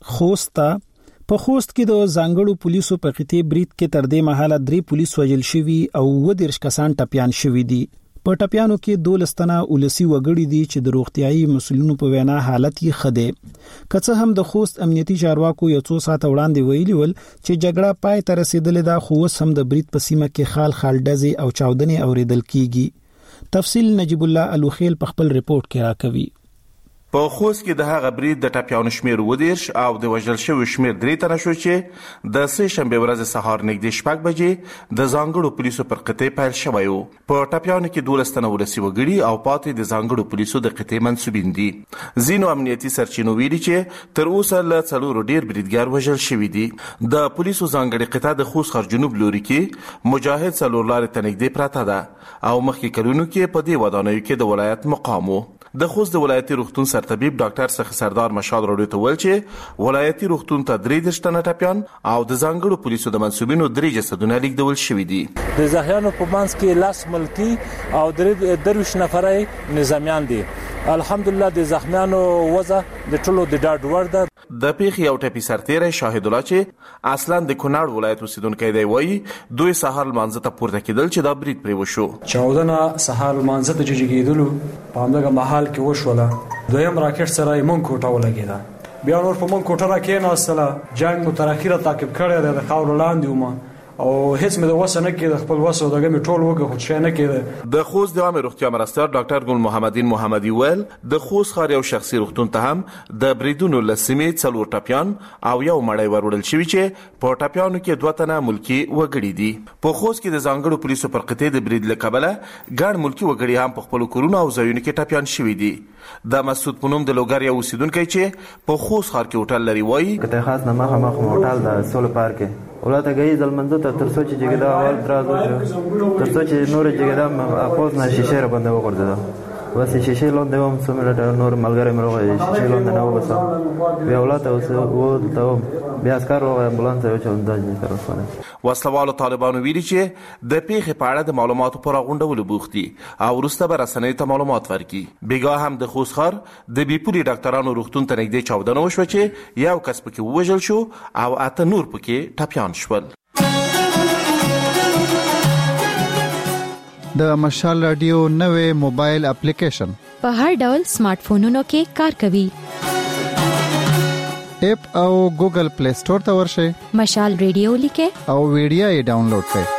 خوستا په خوست کې د ځانګړو پولیسو په ختی برید کې تر دې مهاله درې پولیس وژل شوي او ودیرش کسان ټپيان شوي دي. په ټپيانو کې دولستنه ولسی وګړي دي چې د روغتيایي مسولینو په وینا حالت یې خده. که هم د خوست امنیتي چارواکو یو څو ساعت وړاندې ویلي ول چې جګړه پای ته رسیدلې ده خو هم د برید په سیمه کې خال خال ډزې او چاودنې اوریدل کیږي. تفصیل نجیب الله الوخیل په خپل ریپورت کې راکوي. په خوست کې د هغه برید د ټپيانو شمیر ودیرش او د وژل شوی شمیر درې تنه شو چې د سه شنبه ورځ سهار نږدې شپږ بجې د ځانګړو پولیسو پر قطې پیل شوی و. په ټپيانو کې دولستنه ولسی وګړي او پاتې د ځانګړو پولیسو د قطې منسوبین دي. زینو امنیتي سرچینو ویلي چې تر اوسه له څلورو ډیر بریدګر وژل شوی دي. د پولیسو ځانګړي قطه د خوست خر جنوب لوري کې مجاهد څلور لارې ته نږدې پراته ده او مخکې کلونو کې په دې ودانیو کې د ولایت مقام و. د خوست د ولایتي روغتون سرطبيب ډاکټر سخی سردار مشال راډیو ته ویل چې ولایتي روغتون ته درې دشتنه ټپيان او د ځانګړو پولیسو د منسوبینو درې جسدونه لیږدول شوي دي. د زخمیانو په منځ کې لاس ملکی او درې درویش نفرای نظامیان دي. الحمدلله د زخمیانو وضع د ټولو د ډاډ وړ ده. د پیښې یو ټپي سرتیری شاهد الله چې اصلا د کونړ ولایت اوسیدونکی دی وایي دوی سهار لمانځه ته پورته کېدل چې دا برید پرې وشو. چاودنه سهار لمانځه ته جګېدلو په همدغه محل کې وشوله. دویم راکټ سره یې مونږ کوټه ولګېده. بیا نور په مونږ کوټه راکېناستله. جنګ مو تر اخره تعقیب کړی دی د خاورو لاندې وم او هیڅ مې د وسه نه کېده خپل وسه او دغه مې ټول وګه خو څه نه کېده. د خوست د عامه روغتیا مرستیال ډاکټر ګل محمدین محمدي ویل د خوست ښار یو شخصي روغتون ته هم د بریدونو لسمې څلور ټپيان او یو مړی وروړل شوی چې په ټپيانو کې دوه تنه ملکی وګړي دي. په خوست کې د ځانګړو پولیسو پر قطې د برید له کبله ګڼ ملکی وګړي هم په خپل کورونو او ځایونو کې ټپيان شوي دي. د مسعود پونم د لوګر یو اوسیدونکی چې په خوست ښار کې هوټل لري وایي کته خاص نه مخه مخ هوټل د سول پارک ولته گئی زلمندو ته تر څو چې جګدا اول درازو تر څو چې نور جګدا اپوز نه شیشه را باندې وګرځیدو واسه شیشه لاندې هم سمره نور ملګری مروه شیشه لاندې نه وبسه بیا ولته اوس ته بیا اسکار او امبولانس یو چون دځ تر وسه. وسلوالو طالبانو ویلي چې د پیښې په اړه د معلوماتو پر غونډولو بوختي او وروسته به رسنۍ ته معلومات ورکړي. بیګا هم د خوست ښار د بیپوري ډاکټرانو روغتون ته نږدې چاودنه وشوه چې یو کس پکې ووژل شو او اته نور پکې ټپيان شول. د مشال رادیو نوې موبایل اپلیکیشن په هر ډول سمارټ فونونو کې کار کوي. اپ او ګوګل پلی سٹور ته ورشئ. مشال ریډیو لیکه او ویډیو یې ډاونلوډ کړئ.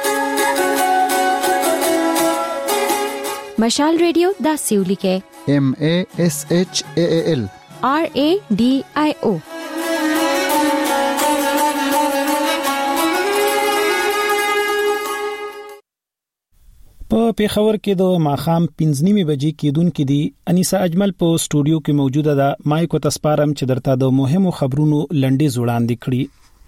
مشال ریډیو دا سیو لیکه ایم ای ایس ایچ ای ایل آر ای ډی آی او. په پیښور کې د ماخام پنځه بجې کېدونکې دي. انیسا اجمل په سټوډیو کې موجوده ده. مایکو تسپارم چې درته د مهمو خبرونو لنډیز وړاندې کړي.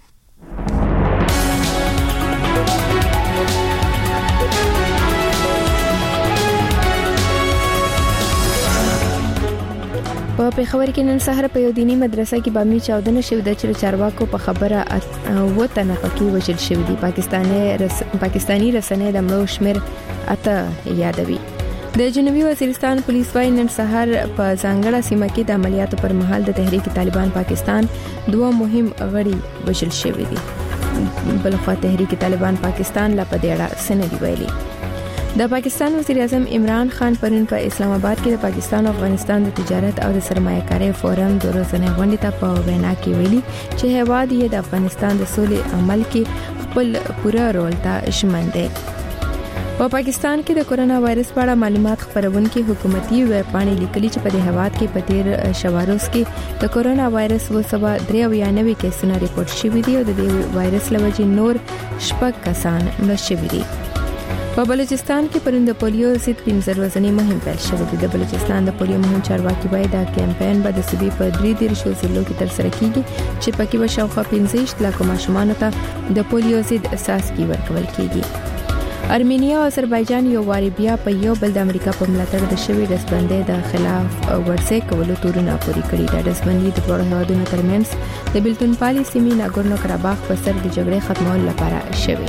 په پیښور کې نن سحر په یو دینی مدرسه کې بامي چاودنه شوې ده چې چارواکو په خبره وته نه پکې وشل شوې دي. پاکستاني رس... پاکستاني رسنۍ د مړو شمیر اته یادوي. د جنوبي وزیرستان پولیس وايي نن سحر په ځانګړه سیمه کې د عملیاتو پر مهال د تحریک طالبان پاکستان دوه مهم غړي وشل شوې دي. بلخوا تحریک طالبان پاکستان لا په دې اړه سندې ویلي. د پاکستان وزیر اعظم عمران خان پرون په اسلام آباد کې د پاکستان او افغانستان د تجارت او د سرمایه‌کارۍ فورم د ورځې غونډې ته په وینا کې ویلي چې هیواد یې د افغانستان د سولې عمل کې خپل پوره رول ته ژمن دی. په پاکستان کې د کورونا وایرس په اړه معلومات خپرونکي حکومتي ویب پاڼې لیکلي چې په دې هواد کې په تیر شواروز کې د کورونا وایرس وسبا درې او یانوي کیسونه ریپورت شوي دي او د دې وایرس لوجې نور شپږ کسان مړ شوي دي. په بلوچستان کې پرند پولیو ضد پنځه ورځنی مهم پیل شوې ده. د بلوچستان د پولیو مهم چارواکي وایي دا کمپاین به د صوبې په درې دیرشو ضلعو کې ترسره کیږي چې پکې به شاوخوا پنځه ویشت لکه ماشومانو ته د پولیو ضد څاڅکي ورکول کیږي. ارمینیا او آذربایجان یو واری بیا په یو بل د امریکا په ملاتړ د شوی دسبندۍ د خلاف ورسې کولو تورونه پوري کړی. د دسبندۍ د دوه هیوادونو ترمنځ د بلتون پالي سیمې ناګورنو کراباخ په سر د جګړې ختمولو لپاره شوی.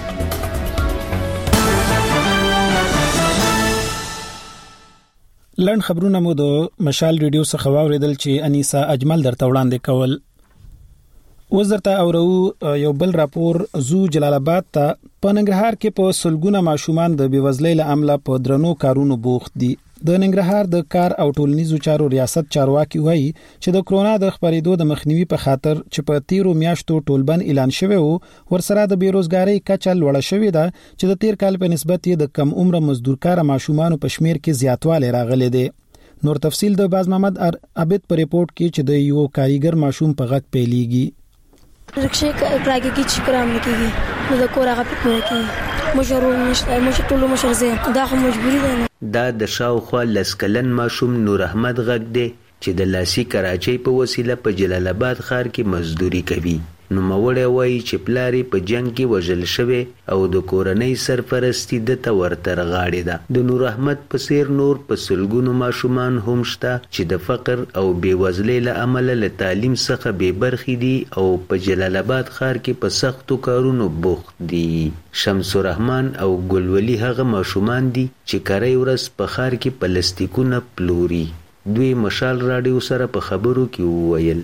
لړن خبرونه مو د مشال ریډیو څخه واوریدل چې انیسا اجمل درته وړاندې کول. وزارت اورو یو بل راپور زو جلال آباد ته په ننګرهار کې په سلګونه ماشومان د بیوزلۍ له امله په درنو کارونو بوخت دي. د ننګرهار د کار او ټولنیزو چارو ریاست چارواکي وایي چې د کرونا د خپرېدو د مخنیوي په خاطر چې په تیرو میاشتو ټولبند اعلان شوی وو ورسره د بیروزګاری کچه لوړه شوې ده چې د تیر کال په نسبت یې د کم عمر مزدورکار ماشومان په شمیر کې زیاتوالی راغلی دی. نور تفصیل د باز محمد عابد په ریپورت کې چې د یو کاریګر ماشوم په غږ پیلېږي. رکشې کراګي کې چې کرام نکېږي نو د کور هغه پټ نه کېږي. مشرو نشته مشر ټولو مشر زه دا خو مجبوری ده. دا د شاوخوا لسکلن ماشوم نور احمد غږ دی چې د لاسي کراچۍ په وسیله په جلال آباد ښار کې مزدوري کوي. نو موړی وایي چې پلاری په جنگ کې وژل شوی او د کورنۍ سرپرستی د ته ورتر غاړې ده. د نور احمد په څیر نور په سلګونو ماشومان هم شته چې د فقر او بیوزلۍ له امله له تعلیم څخه بې برخې دي او په جلال آباد ښار کې په سختو کارونو بوخت دي. شمس الرحمن او ګلولي هغه ماشومان دي چې کاری ورځ په ښار کې پلاستیکونه پلوري. دوی مشال راډیو سره په خبرو کې وویل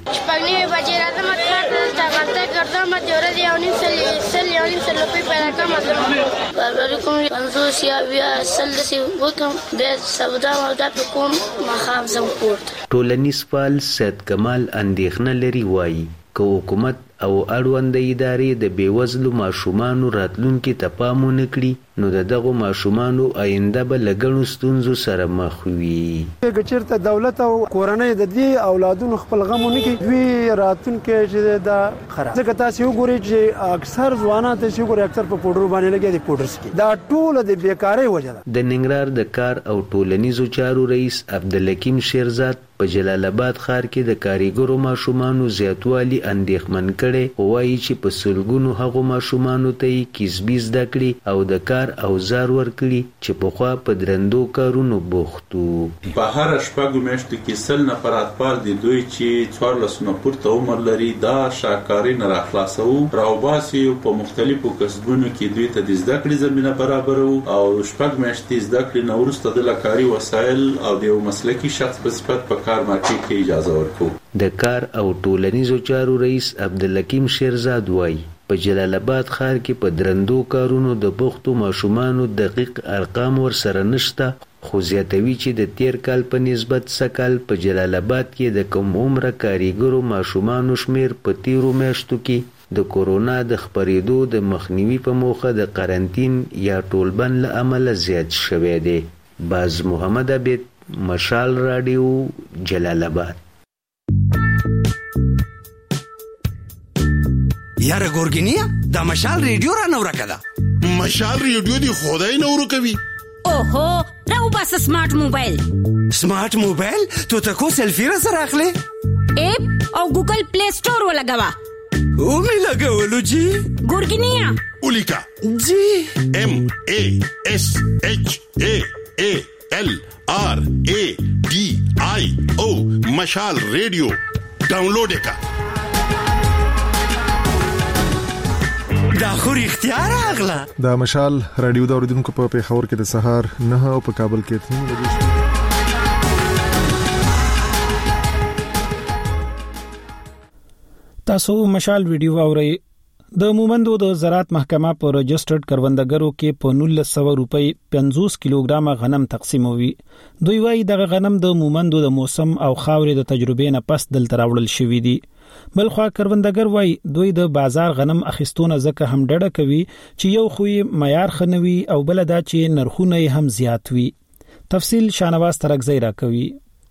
ټولنیز فعال سید کمال اندېښنه لري وایي که حکومت او اړوند ادارې د بیوزلو ماشومانو راتلونکي ته پام ونه کړي نو د دغو ماشومانو آینده به له ګڼو ستونزو سره مخ وي. که چېرته دولت او کورنۍ د دې اولادونو خپل غم ونه کړي دوی راتلونکی چې دا خراب. ځکه تاسې وګورئ چې اکثر ځوانان تاسې وګورئ اکثر په پوډر باندې لګیا دي پوډر څکي. دا ټوله د بیکارۍ وجه ده. د ننګرهار د کار او ټولنیزو چارو رئیس عبدالحکیم شیرزاد په جلال آباد ښار کې د کاریګرو ماشومانو زیاتوالي اندېښمن کړي او وایي چې په سلګونو هغو ماشومانو ته یې کسبي زده کړي او د کار اوزار ورکړي چې پخوا په درندو کارونو بوخت وو. په هره شپږو میاشتو کې سل نفر اطفال دي دوی چې څوارلس نه پورته عمر لري دا شاکاري نه راخلاصوو راوباسي په مختلفو کسبونو کې دوی ته د زده کړې زمینه برابروو او شپږ میاشتې زده کړې نه وروسته د کاري وسایل او د یو مسلکي شخص په صفت په کار مارکیټ کې اجازه ورکوو. د کار او ټولنیزو چارو رئیس عبدالحکیم شیرزاد وایي په جلال آباد ښار کې په درندو کارونو د بوختو ماشومانو دقیق ارقام ورسره نشته خو زیاتوي چې د تیر کال په نسبت سکال په جلال آباد کې د کم عمره کاریګرو ماشومانو شمیر په تیرو میاشتو کې د کورونا د خپرېدو د مخنیوي په موخه د قرنطین یا ټولبند له امله زیات شوی دی. باز محمد عابد مشال راډیو جلال آباد. یاره ګورګینیا دا مشال ریډیو را نو راکړه. مشال ریډیو دی خدای نو ورکوي اوهو راو بس سمارټ موبایل سمارټ موبایل تو تکو سیلفی را سره اخلي اپ او ګوګل پلی سٹور ولګوا او می لګولو جی ګورګینیا اولیکا جی ام ا اس اچ ا ا ال آر ا डी आई ओ मशाल रेडियो डाउनलोड का دا خو اختیار اغلا دا مشال رادیو دا اوریدونکو په پیښور کې د سهار نه او په کابل کې تنو بجې تاسو مشال ویډیو اورئ د مومندو د زراعت محکمه په رجسټرډ کروندګرو کې په نولس سوه روپۍ پنځوس کیلوګرام غنم تقسیموي. دوی وايي دغه غنم د مومندو د موسم او خاورې د تجربې نه پس دلته راوړل شوی دي. بلخوا کروندګر وايي دوی د بازار غنم اخیستونه ځکه هم ډډه کوي چې یو خوې معیار خنوي او بل دا چې نرخونه هم زیات وي. تفصیل شانواز ترکزی را کوي.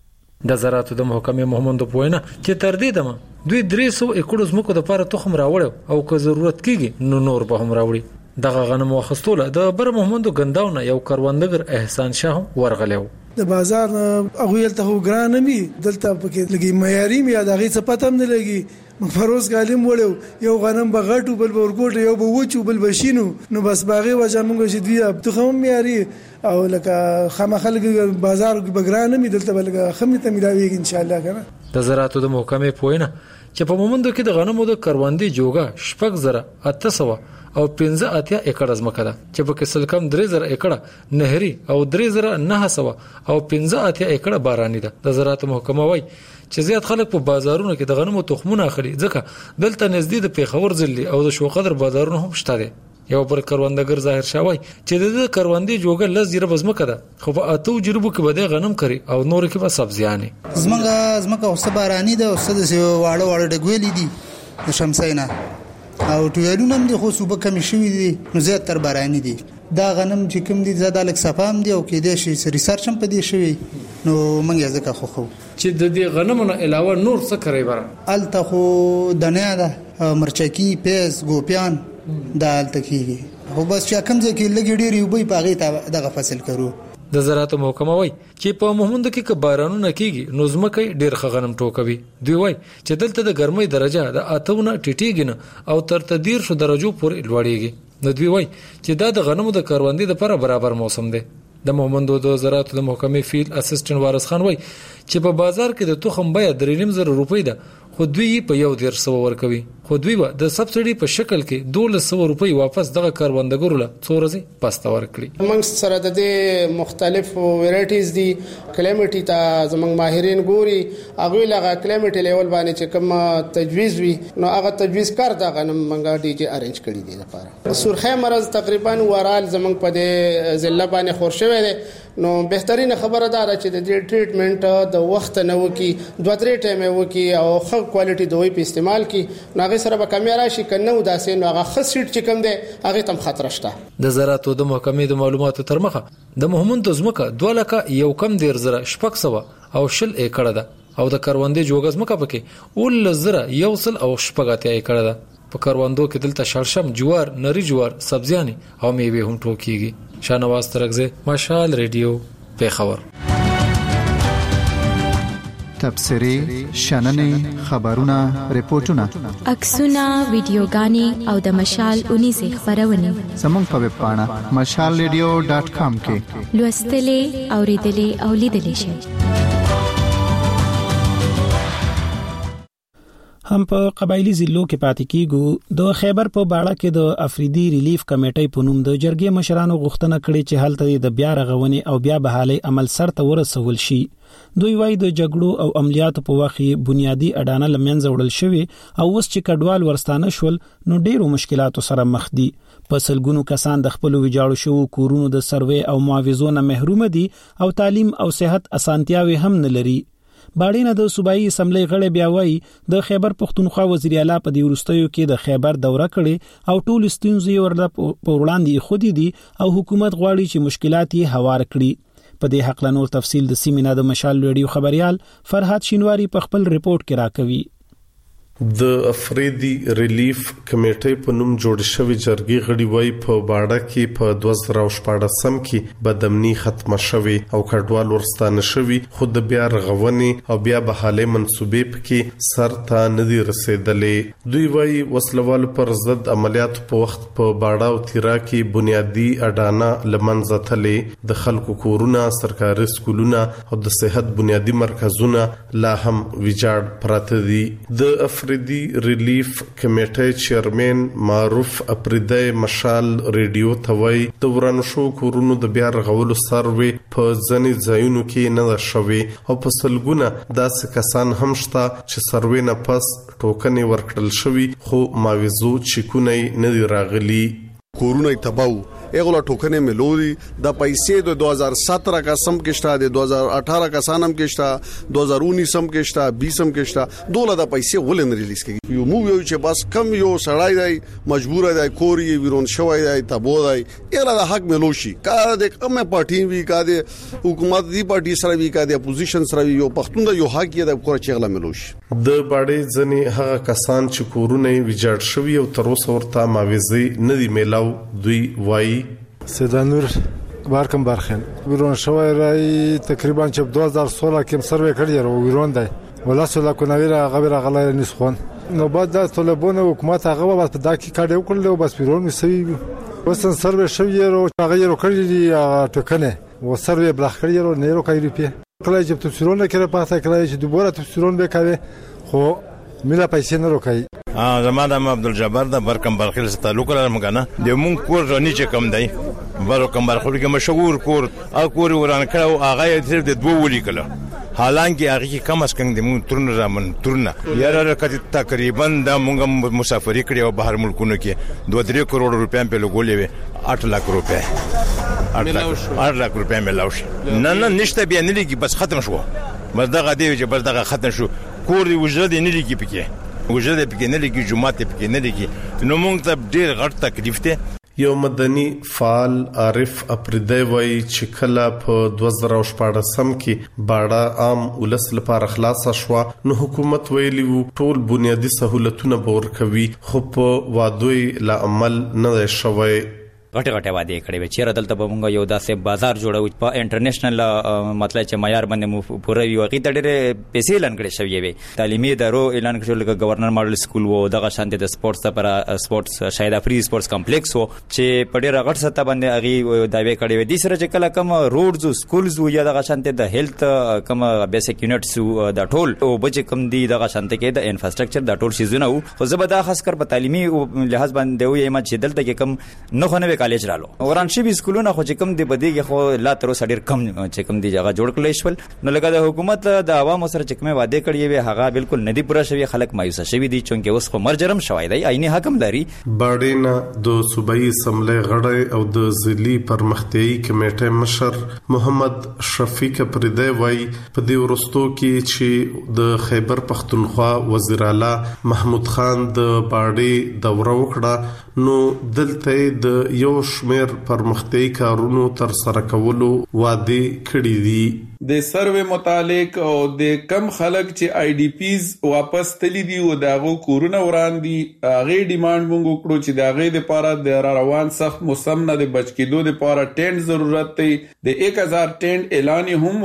د زراعت د محکمې مومندو پوینه چې تر دې دمه دوی درې سوه ایکړو زمکو د لپاره تخم راوړ او که ضرورت کیږي نو نور به هم راوړي. دغه غنم واخستوله د بر محمدو غنداونه یو کروندګر احسان شاه ورغلیو. د بازار اغویل ته ګران مې دلته پکې لګي معیاري مې دغه څه پته هم نه لګي. مفروز غالم وړو یو غنم بغټو بل ورګوټ یو به وچو بل بشینو نو بس باغې وجه مونږ چې دی تخم معیاري او لکه خامخلګ بازار بګران مې دلته بلګه خمه ته ملاويږي ان شاء الله کنه. د زراعت د محکمې پوینه چې په مومندو کې د غنمو د کروندې جوګه شپږ زره اته سوه او پنځه اتیا ایکړه ځمکه ده چې په کې سل کم درې زره ایکړه نهري او درې زره نه سوه او پنځه اتیا ایکړه باراني ده. د زراعت محکمه وايي چې زیات خلک په بازارونو کې د غنمو تخمونه اخلي ځکه دلته نږدې د پیښور ضلع او د شوقدر بازارونو هم شته دي. یو بل کروندګر ظاهر شاوی چې د کروندې جوګه لزیره بزمکه ده خو په اتو جربو کې بده غنم کړي او نور کې به سبزیانه زمګه زمګه او سبارانی ده او سد واړه واړه ډګولې دي د شمسینا او ټویلونه هم دي خو صوبه کم شوی دي نو زیات تر بارانی دي. دا غنم چې کوم دي زاده لک صفام دي او کې د شي ریسرچ هم پدې شوی نو منګه ځکه خو خو چې د دې غنمونو علاوه نور څه کوي بره الته خو دنیا ده مرچکی پیس ګوپیان دالته کیږي خو بس چې کوم ځکه لګي ډېری وبې پاغې ته دغه فصل کرو. د زراعت محکمه وای چې په مومند کې ک بارانونه کیږي نو ځمکه ډېر غنم ټوکوي. دوی وای چې دلته د ګرمۍ درجه د اتونه ټیټیږي او تر تدیر شو درجو پورې لوړیږي. نو دوی وای چې دا د غنمو د کاروندې لپاره برابر موسم دی. د مومندو د زراعت د محکمې فیلډ اسسټنټ وارث خان وای چې په بازار کې د تخم بیه درې نیم زره روپۍ ده خو دوی په یو ډیر سو ورکوي. خو دوی و د سبسيډي په شکل کې دولس سوه روپۍ واپس دغه کاروندګرو له څورزي پاسته ورکړي. موږ سره د مختلف ویرایټیز دي کلایمټي ته زموږ ماهرین ګوري هغه لغه کلایمټي لیول باندې چې کوم تجویز وي نو هغه تجویز کار دا غنم منګه ډي جی ارنج کړی دی لپاره. سرخه مرز تقریبا ورال زموږ په د ضلع باندې خورشوي دي نو بهترین خبره ده چې د دې ټریټمنټ د وخت نه وکي دوه درې ټایم وکي او ښه کوالټي دوی په استعمال کی نو هغه سره به کیمرا شي کنه وداسې نو هغه خسیټ چې کوم دی هغه تم خطر شته. د زراعت د محکمې د معلوماتو تر مخه د محمد زمکه دوه لکه یو کم ډیر زره شپږ سوه او شل ایکړه ده او د کاروندې جوګه زمکه پکې ول زره یو سل او شپږ اتیا ایکړه ده. په کاروندو کې دلته شړشم جوار نری جوار سبزیانه او میوه هم ټوکیږي. شانواز ترکزه مشال ریډیو پیښور. تبصری شننې خبرونه ریپورتونه عکسونه ویډیوګانې او د مشال اونې خبرونه زموږ په ویب پاڼه مشال ریډیو ډاټ کام کې لوستلې اوریدلې او لیدلې شئ. هم په قبایلی ضلعو کې پاتې کیږو. د خیبر په باړه کې د افریدي ریلیف کمیټې په نوم د جرګې مشرانو غوښتنه کړې چې هلته د بیا رغونې او بیا بحالي عمل سرته ورسول شي. دوی وايي د جګړو او عملیاتو په وخت بنیادی اډانه لمنځه وړل شوی او اوس چې کډوال ورستانه شول نو ډیرو مشکلاتو سره مخ دي. په سلګونو کسان د خپل ویجاړو شو کورونو د سروې او معاوضو نه محروم دي او تعلیم او صحت اسانتیاوي هم نه لري. باډینه د صوبایي اسمبلی غړي بیا وایي د خیبر پښتونخوا وزیر اعلی په دی ورستیو کې د خیبر دوره کړي او ټول ستونزې ورله په وړاندې خودي دي او حکومت غواړي چې مشکلات یې هوار کړي. په دې حق له نور تفصیل د سیمینار د مشال ریډیو خبريال فرحات شینواری په خپل ریپورت کې راکوي. د افریدي ریلیف کمیټې په نوم جوړ شوی جرګې غړي وای په باړه کې په دوه زره شپږم کې بدامني ختمه شوی او کډوال ورستانه شوی خود بیا رغونې او بیا بحاله منسوبې پکې سر ته ندي رسیدلې. دوی وای وسلوال پر ضد عملیات په وخت په باړه او تیرا کې بنیادی اډانه لمنځه تلې، د خلکو کورونه، سرکاري سکولونه او د صحت بنیادی مرکزونه لا هم ویجاړ پراته دي. د افریدي ریلیف کمیټې چیرمن معروف افریدی مشال ریډیو توي د ورانو شو کورونو د بیا رغولو سروي په ځنې ځایونو کې نه شوي او په سلګونه داسې کسان هم شته چې سروي نه پس ټوکنې ورکړل شوي خو معاوضو چیکونه نه دی راغلي. کورونه تباو اغلا ټوکنه ملوري د پیسې د دوه هزار ساتره کا سم کېشتا د دوه هزار اٹھارہ کا سانم کېشتا دوه هزار انیس سم کېشتا بیس سم کېشتا دوله د پیسې ولن ریلیز کړي. یو مو یو چې بس کم یو سړای دی مجبور دی کوري ویرون شوی دی تبو دی اغلا د حق ملوشي کا د کومه پارټي وی کا د حکومت دی پارټي سره وی کا د اپوزیشن سره وی یو پښتون د یو حق یې د کور چغلا ملوشي. د باړې ځنې هغه کسان چې کورونه ویجاړ شوی او تر اوسه ورته معاوضه نه دی میلاو. دوی وای سیدانور بارکم بارخن ویرون شوی رای تقریبا چې دوه هزار سولہ کې سروې کړی او ویرون دی ولا سولا کو نویرا غبر غلای نسخون نو بعد د طالبانو حکومت هغه بس په داکی کډه وکړل او بس ویرون مسوي وسن سروې شوی او هغه یې کړی دی ټکنه و سروې بلخ کړی او نه رو کوي په کله چې تفسیرونه کړه پاتې کله چې دوباره تفسیرونه وکړي خو مله پیسې نه روکای. ا زماده عبدالجبار د برکم برخیل سره تعلق لرم کنه د مونږ کور رانی چې کم دی برکم برخیل کې مشهور کور او کور وران کړو هغه یې د دوه ولي کله حالانکه هغه کې کم اس کم د مونږ ترن رامن ترنه یاره کته تقریبا د مونږ مسافری کړی او بهر ملکونو کې دوه درې کروڑ روپیا په لګولې وي اټ لک روپیا اټ لک روپیا ملاوش نه نه نشته بیا نه لګي بس ختم شو بس دغه دی چې بس دغه ختم شو کور دی وجره دی نه لګي پکې وجره پکې نه لګي جمعه پکې نه لګي نو مونږ ته ډیر غټ تکلیف دی. یو مدني فعال عارف افریدی وای چې کله په دوه زره شپږم کې باړه عام ولس لپاره خلاص شو نو حکومت ویلی وو ټول بنیادی سہولتونه به ورکوي خو په وادوی لا عمل نه شوی. غټه غټه وعده کړې و چې ردلته به مونږ یو داسې بازار جوړو په انټرنیشنل مطلب چې معیار باندې پوره وي وقې ته ډېر پیسې اعلان کړي شوی وي تعلیمي ادارو اعلان کړل لکه گورنر ماډل سکول وو دغه شانته د سپورتس لپاره سپورتس شاید افری سپورتس کمپلیکس وو چې په ډېر غټ سطح باندې اغي داوی کړي وي د سره چې کله کوم روډز سکولز وو یا دغه شانته د هیلث کوم بیسیک یونټس د ټول او بچ کم دي دغه شانته کې د انفراستراکچر د ټول شیزونه وو خو زبدا خاص کر په تعلیمي لحاظ باندې وي ما چې دلته کې کم نه خونه کالج رالو وران شي سکولونه خو چې کم دی بدیږي خو لا تر اوسه ډیر کم چې کم دی جگہ جوړ کړل شول نو لکه د حکومت د عوامو سره چې کومه وعده کړی وي هغه بالکل ندی پوره شوی خلک مایوسه شوی دي چونکه اوس خو مرجرم شوی دی عیني حکم لري. باډینا د صوبایي اسمبلی غړی او د ضلعي پرمختیایي کمیټې مشر محمد شفیق پردی وای په دې ورستو کې چې د خیبر پختونخوا وزیر اعلی محمود خان د باډي دوره وکړه نو دلته د یو شمیر پرمختیایي کارونو تر سره کولو وعده کړې دي. د سروې متعلق او د کم خلک چې آی ډی پیز واپس تللی دي او دغه کورونه وران دي هغه ډیماند مونږ وکړو چې دغه د لپاره د روان سخت موسم نه د بچ کېدو لپاره ټینټ ضرورت دی د یک هزار ټینټ اعلان هم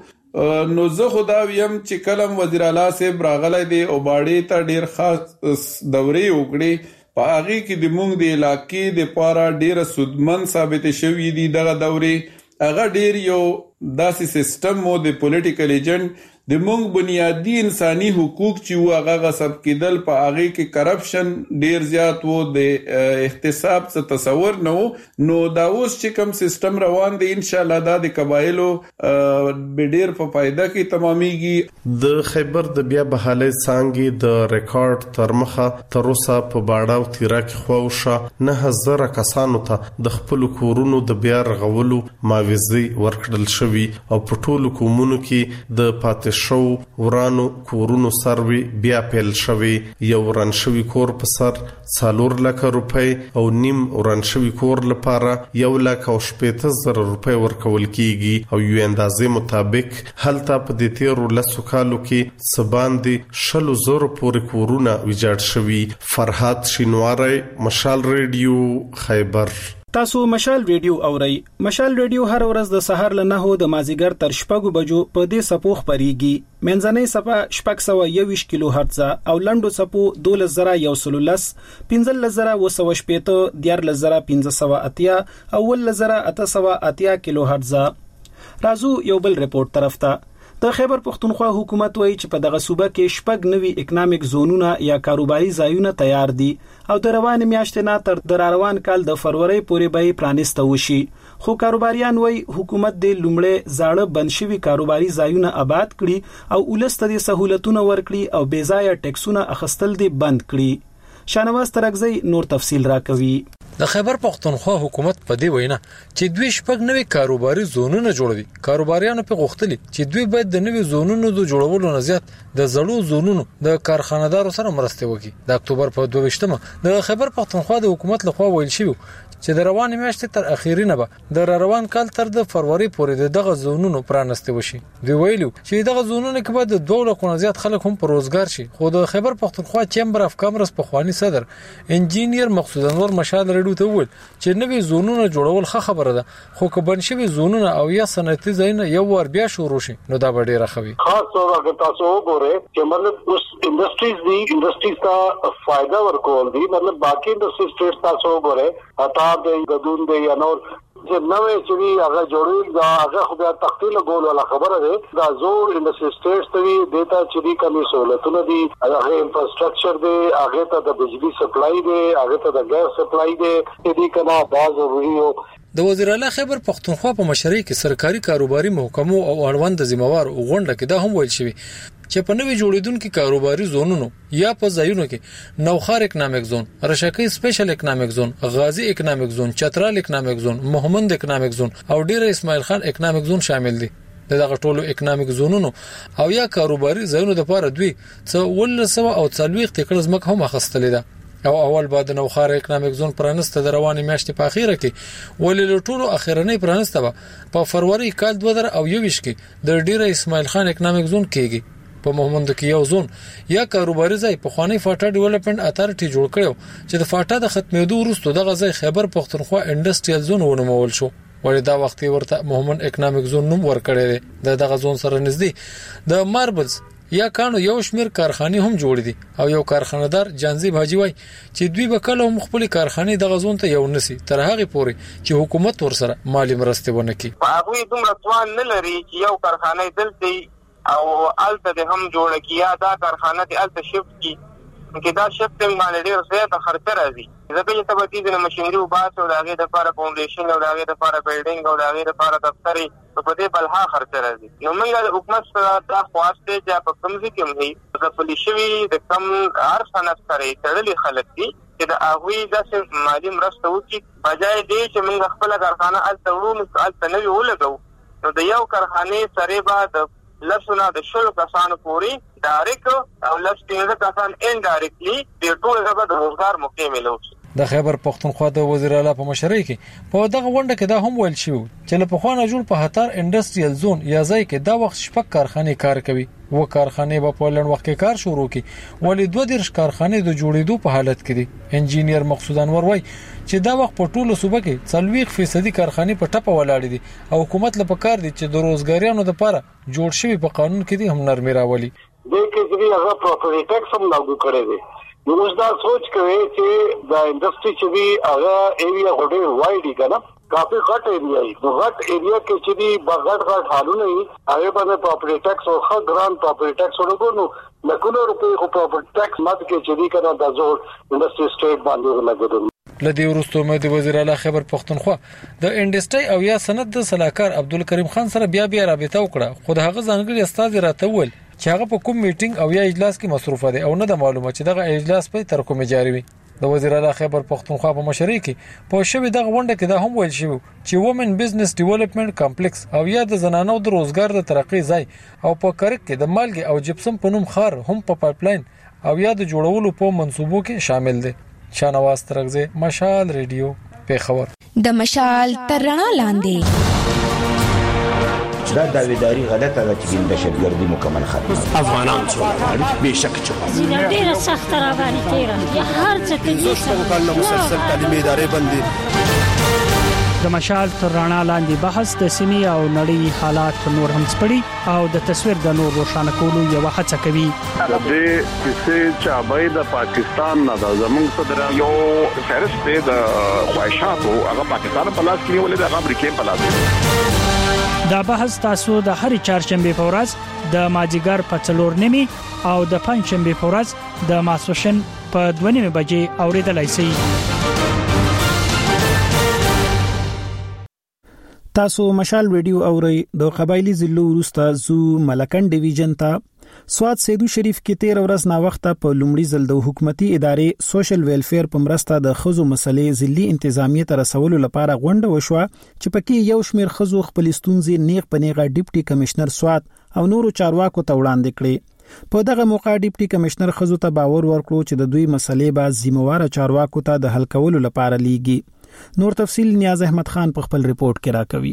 وکړو نو زه خدا ویم چې کلم وزیر اعلی صاحب راغلی دی او باړې ته ډیر خاص دورې وکړي په هغه کې د مونږ د علاقې د پاره ډیره سودمن ثابت شوې دي دغه دورې هغه ډیر یو داسې سیستم مو د پولیټیکل ایجنټ د مونږ بنیادی انساني حقوق چې و هغه غصب کېدل په هغه کې کرپشن ډیر زیات وو د احتساب څخه تصور نه وو نو دا اوس چې کوم سیستم روان دی ان شاء الله دا د قبایلو به ډیر په فائدہ کې تمامېږي. د خیبر د بیا بحالي څنګه د ریکارډ تر مخه تر اوسه په باړه او تیرا کې خوښه نه هزار کسانو ته د خپل کورونو د بیا رغولو معاوضه ورکړل شوی او په ټولو کومونو کې د پاتې شو ورانو کورونو سروي بیا پیل شوی. یو وران شوی کور په سر څلور لک روپۍ او نیم وران شوی کور لپاره یو لک او شپږ زره روپۍ ورکول کیږي او یو اندازې مطابق هلته په دې تیرو لسو کالو کې سباندې شلو زره پورې کورونه ویجاړ شوي. فرحات شینواری، مشال ریډیو، خیبر. تاسو مشال ریډیو اورئ. مشال ریډیو هر ورځ د سهار له نهو د مازیګر تر شپږو بجو په دې سپو خبريږي. منځنۍ صفه شپږ سوه یوویشت کیلو هرتز او لنډو صفو دولس زره یو سل لس، پنځلس زره اوه سوه شپېته، دیارلس زره پنځه سوه اتیا او اوولس زره اته سوه اتیا کیلو هرتز. راځو یو بل رپورت طرف ته. د خیبر پښتونخوا حکومت وایي چې په دغه صوبه کې شپږ نوي اکونامک زونونه یا کاروباري ځایونه تیار دي او د روان میاشتې نه تر د روان کال د فروری پورې به پرانیسته وشي. خو کاروباریان وایي حکومت د لومړی زاړه بنشوي کاروباري ځایونه آباد کړي او ولست د سہولتونه ورکړي او بې ځایه ټیکسونه اخیستل دي بند کړي. شانواز ترغزی نور تفصیل راکوي. د خیبر پښتونخوا حکومت په دې وینا چې دوی شپږ نوي کاروباري زونونه جوړوي. کاروباریانو په غوښتلي چې دوی باید د نوي زونونو د جوړولو نه زیات د زړو زونونو د کارخانه‌دارو سره مرسته وکړي. د اکتوبر په دوه ویشتمه د خیبر پښتونخوا د حکومت لخوا ویل شوی چې د روان میاشتې تر اخیری نه به د روان کال تر د فروری پورې دغه زونونو پرانسته وشي. دوی ویلو چې دغه زونونه کې به د دوه لکو زیات خلک هم پر روزګار شي. خو د خیبر پښتونخوا چیمبر اف کامرس په خواني صدر انجینیر مقصود انور مشال ریډیو ته وویل چې نوې زونونه جوړول ښه خبره ده، خو که بنشوي زونونه او یا صنعتي ځایونه یو ور بیا شروع شي نو دا به ډیره ښه وي. خاص طور اگر تاسو وګورئ چې مطلب اوس انډستریز دی انډستریز ته فائدہ ورکول دي، مطلب باقي انډستریز سټیټ تاسو وګورئ اتا د غدون دی یا نور چې نوې چې هغه جوړول دا هغه خو بیا تخته لګول ولا خبره ده. دا زور انډستریز سټیټس ته دیتا چې دي کمی سہولتونه دي، هغه انفراستراکچر دی، هغه ته د بجلی سپلای دی، هغه ته د ګاز سپلای دی، دې کنا دا ضروري وو. د وزیر اعلی خیبر پښتونخوا په مشرۍ کې سرکاري کاروباري محکمو او اړوند ذمہوار غونډه کې دا هم ویل شوی چې په نوې جوړیدونکو کاروباري زونونو یا په ځایونو کې نوخار اکونامک زون، رشکی سپیشل اکونامک زون، غازی اکونامک زون، چترال اکونامک زون، محمد اکونامک زون او ډیر اسماعیل خان اکونامک زون شامل دي. دغه ټولو اکونامک زونونو او یا کاروباري ځایونو لپاره دوی څو ولسو او څلويخ تکړه ځمکه هم اخستلې ده. او اول بعد نوخار اکونامک زون پرانسته د رواني میاشتې په اخیره کې ولې له ټولو اخیرنۍ پرانسته به په فروری کال دوه زره یوویشت کې د ډیر اسماعیل خان اکونامک زون کېږي. په محمد کې یو زون یا کاروباري ځای په خوانی فاټا ډیولپمنٹ اتارټي جوړ کړو چې د فاټا د ختمېدو وروسته دغه ځای خیبر پښتونخوا انډستریال زون ونومول شو. ولې دا وخت ورته محمد اکونامک زون نوم ورکړی دی. د دغه زون سره نږدې د ماربلز یا کانو یو شمیر کارخانه هم جوړ دي او یو کارخانه‌دار جانزی بهاجي وای چې دوی به کله هم خپل کارخانه د غزون ته یو نسی تر هغه پورې چې حکومت ورسره مالی مرسته ونه کوي. هغه دومره توان نه لري چې یو کارخانه دلته او الته هم جوړ کیا دا کارخانه د الته شفت کی کې دا شفټینګ باندې ډیر زیات خرچ راځي. ځکه چې تبدیل د ماشينري او باسو د هغه د لپاره فاونډیشن او د هغه د لپاره بلډینګ او د هغه د لپاره دفتري په دې بلها خرچ راځي. نو موږ د حکومت سره دا خواسته چې په کوم ځای کې موږ د پولیسوي د کم هر صنعت سره تړلي خلک دي چې د هغه د مالی مرسته وکړي بجای دې چې موږ خپل کارخانه الته ورو الته نه ولګو. نو د یو کارخانه سره به د لسونه د شلو کسانو پوری ډایرکټ او لسونه کسان انډایرکټلی د ټول غږ د روزګار موقع ملو. د خیبر پښتونخوا د وزیر اعلی په مشرۍ کې په دغه غونډه کې دا هم ویل شو چې له پخوانه جوړ په هتار انډستریال زون یا ځای کې دا وخت شپږ کارخانه کار کوي. و کارخانه په پولن وخت کې کار شروع کی ولې دوه درش کارخانه د جوړېدو په حالت کې دي. انجینیر مقصود انور وای چې دا وخت په ټولو صوبه کې څلويخ فیصدي کارخانه په ټپه ولاړې دي او حکومت لپاره کار دي چې د روزګاریانو لپاره جوړ شوی په قانون کې دي هم نرمي راولي. د کې چې هغه پراپرټي ټیکس هم لاګو کړی دی. نو اوس دا سوچ کوي چې د انډستری چې وی هغه ایریا غوډه وایډي کنه کافي غټ ایریا ای نو غټ ایریا کې چې دی بغټ غټ حالونه ای هغه باندې پراپرټي ټیکس او خا ګران پراپرټي ټیکس ورکو نو لکه روپے خو پراپرټي ټیکس مات کې چې دی کنه د زور انډستری سټیټ باندې لګیدل. لدی ورستو مې د وزیر اعلی خیبر پښتونخوا د انډستری او یا صنعت د صلاحکار عبدالکریم خان سره بیا بیا رابطه وکړه. خو د هغه ځانګړي استاد راته ول چې هغه په کوم میټینګ او یا اجلاس کې مصروف دي او نه د معلومه چې دغه اجلاس په تر کومه جاری وي. د وزیر اعلی خیبر پختونخوا په مشرۍ کې په شوې دغه غونډه کې دا هم ویل شوی چې وومن بزنس ډیولپمنٹ کمپلیکس او یا د زنانو د روزګار د ترقی ځای او په کرک کې د مالګي او جپسم په نوم خار هم په پایپلاین او یا د جوړولو په منصوبو کې شامل دي. شانواز ترغزه، مشال ریډیو، پیښور. د مشال ترڼا لاندې دا داویداری غلطه ده چې د دهشتګردي مکمل ختم افغانان څو به شک چې ډیره سخت را باندې تیرا یا هر څه کې څه کال مسلسل تعلیمي ادارې بندي. د مشال ترڼا لاندې بحث د سیمې او نړۍ حالات نور هم سپړي او د تصویر د نور روښانه کولو یو هڅه کوي. د دې کیسې چې د پاکستان نه د زمونږ صدر یو فهرست د خواهشاتو هغه پاکستان په لاس کې ولې د امریکا په لاس. دا بحث تاسو د هرې چهارشنبه په ورځ د ماجیګر په څلور نیمه او د پنځشنبه په ورځ د ماسوشن په دوه نیمه بجې اوریدلای شئ. تاسو مشال ریډیو اورئ. د قبایلی ضلع وروسته زو ملکن ډیویژن ته سواد سیدو شریف کې تیر ورځ نا وخت په لومړي ځل د حکومتي ادارې سوشل ویلفیر په مرسته د خزو مسلې ضلعي انتظامیه ته رسولو لپاره غونډه وشوه چې پکې یو شمېر خزو خپل ستونزې نیغ په نیغه ډیپټي کمشنر سواد او نورو چارواکو ته وړاندې کړې. په دغه موقع ډیپټي کمشنر خزو ته باور ورکړو چې د دوی مسلې به ذمہوار چارواکو ته د حل کولو لپاره لیږي. نور تفصیل نیاز احمد خان په خپل ریپورت کې راکوي.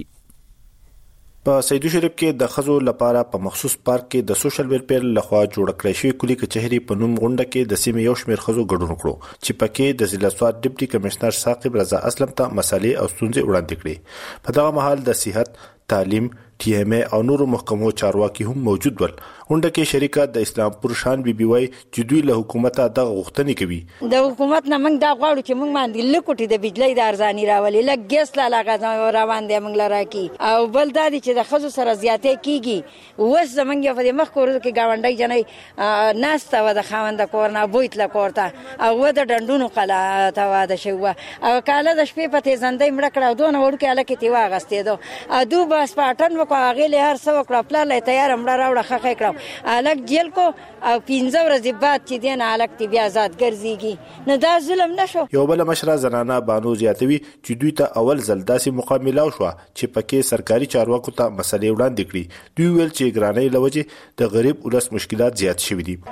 په سیدو شریف کې د خزو لپاره په مخصوص پارک کې د سوشل ویلفیر لخوا جوړ کړی شوی کلی کچهری په نوم غونډه کې د سیمې یو شمېر خزو ګډون کړو چې پکې د ضلع سواد ډیپټي کمشنر ثاقب رضا اسلم ته مسالې او ستونزې وړاندې کړې. په دغه مهال د صحت، تعلیم، ټي ایم ای او نورو محکمو چارواکي هم موجود ول. غونډه کې شریکه د اسلامپور شان بي بي وايي چې دوی له حکومته د غوښتنې کوي. د حکومت نه موږ دا غواړو چې موږ باندې لکوټي د بجلی د ارزاني راولي، لګ ګیس لا لاګه روان دي موږ لره کی او بل دا چې د خزو سره زیاتې کیږي. وس زمونږ په دې مخ کورو کې گاونډي جنې ناسته و د خاوند کورنا بویت لا کوړه او و د ډندونو قلا ته واده شو او کاله د شپې په تیزندې مړ کړه دوه وړو کې الکه تی واغستې دو ادو بس پاټن وکړه غیله هر څو کړه پلا لې تیار مړه راوړه خخې کړه الک جیل کو او پنځه ورځې بعد چې دین الک تی بیا آزاد ګرځيږي نه دا ظلم نشو. یو بل مشره زنانه بانو زیاتوي چې دوی ته اول ځل داسې مقابله وشو چې پکې سرکاري چارواکو ته مسلې وړاندې کړي. دوی ویل چې ګرانۍ لوجه د غریب ولس مشکلات زیات شوي دي.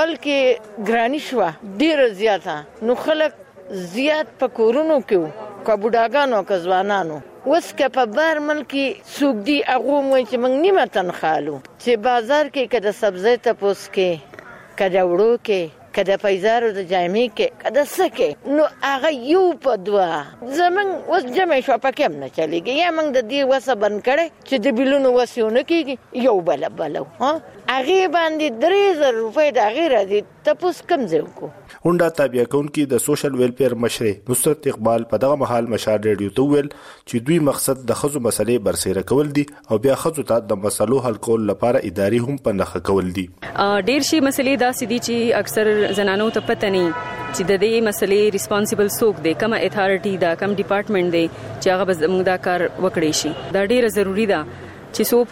بلکې ګرانی شو ډیر زیاته نو خلک زیات پکورونو کې کبوډاګانو کزوانانو وس که په بار ملکی سوق دی اغه مو چې موږ نیمه تنخالو چې بازار کې کده سبزی ته پوس کې کده وړو کې کده پیزارو د جامې کې کده سکه نو هغه یو په دوا زمون وس جمع شو پکې نه چلیږي یا موږ د دې وسه بن کړي چې د بلونو وسونه کېږي یو بل بلو ها هغه باندې درې زره روپۍ د غیر دي تاسو کم ځو کو. غونډه تابع کونکي د سوشل ویلفیر مشر نصرت اقبال په دغه محل مشال ریډیو ته ویل چې دوی مقصد د خزو مسلې برسېره کول دي او بیا خزو ته د مسلو حل کول لپاره اداري هم په نخښه کول دي. ډیر شي مسلې دا سدي چې اکثر زنانو ته پته نه چې د دې مسلې ریسپانسیبل څوک دی، کومه اتھارټي دا، کوم ډپارټمنټ دی چې هغه زموږ دا کار وکړي شي. دا ډیره ضروری ده چې سو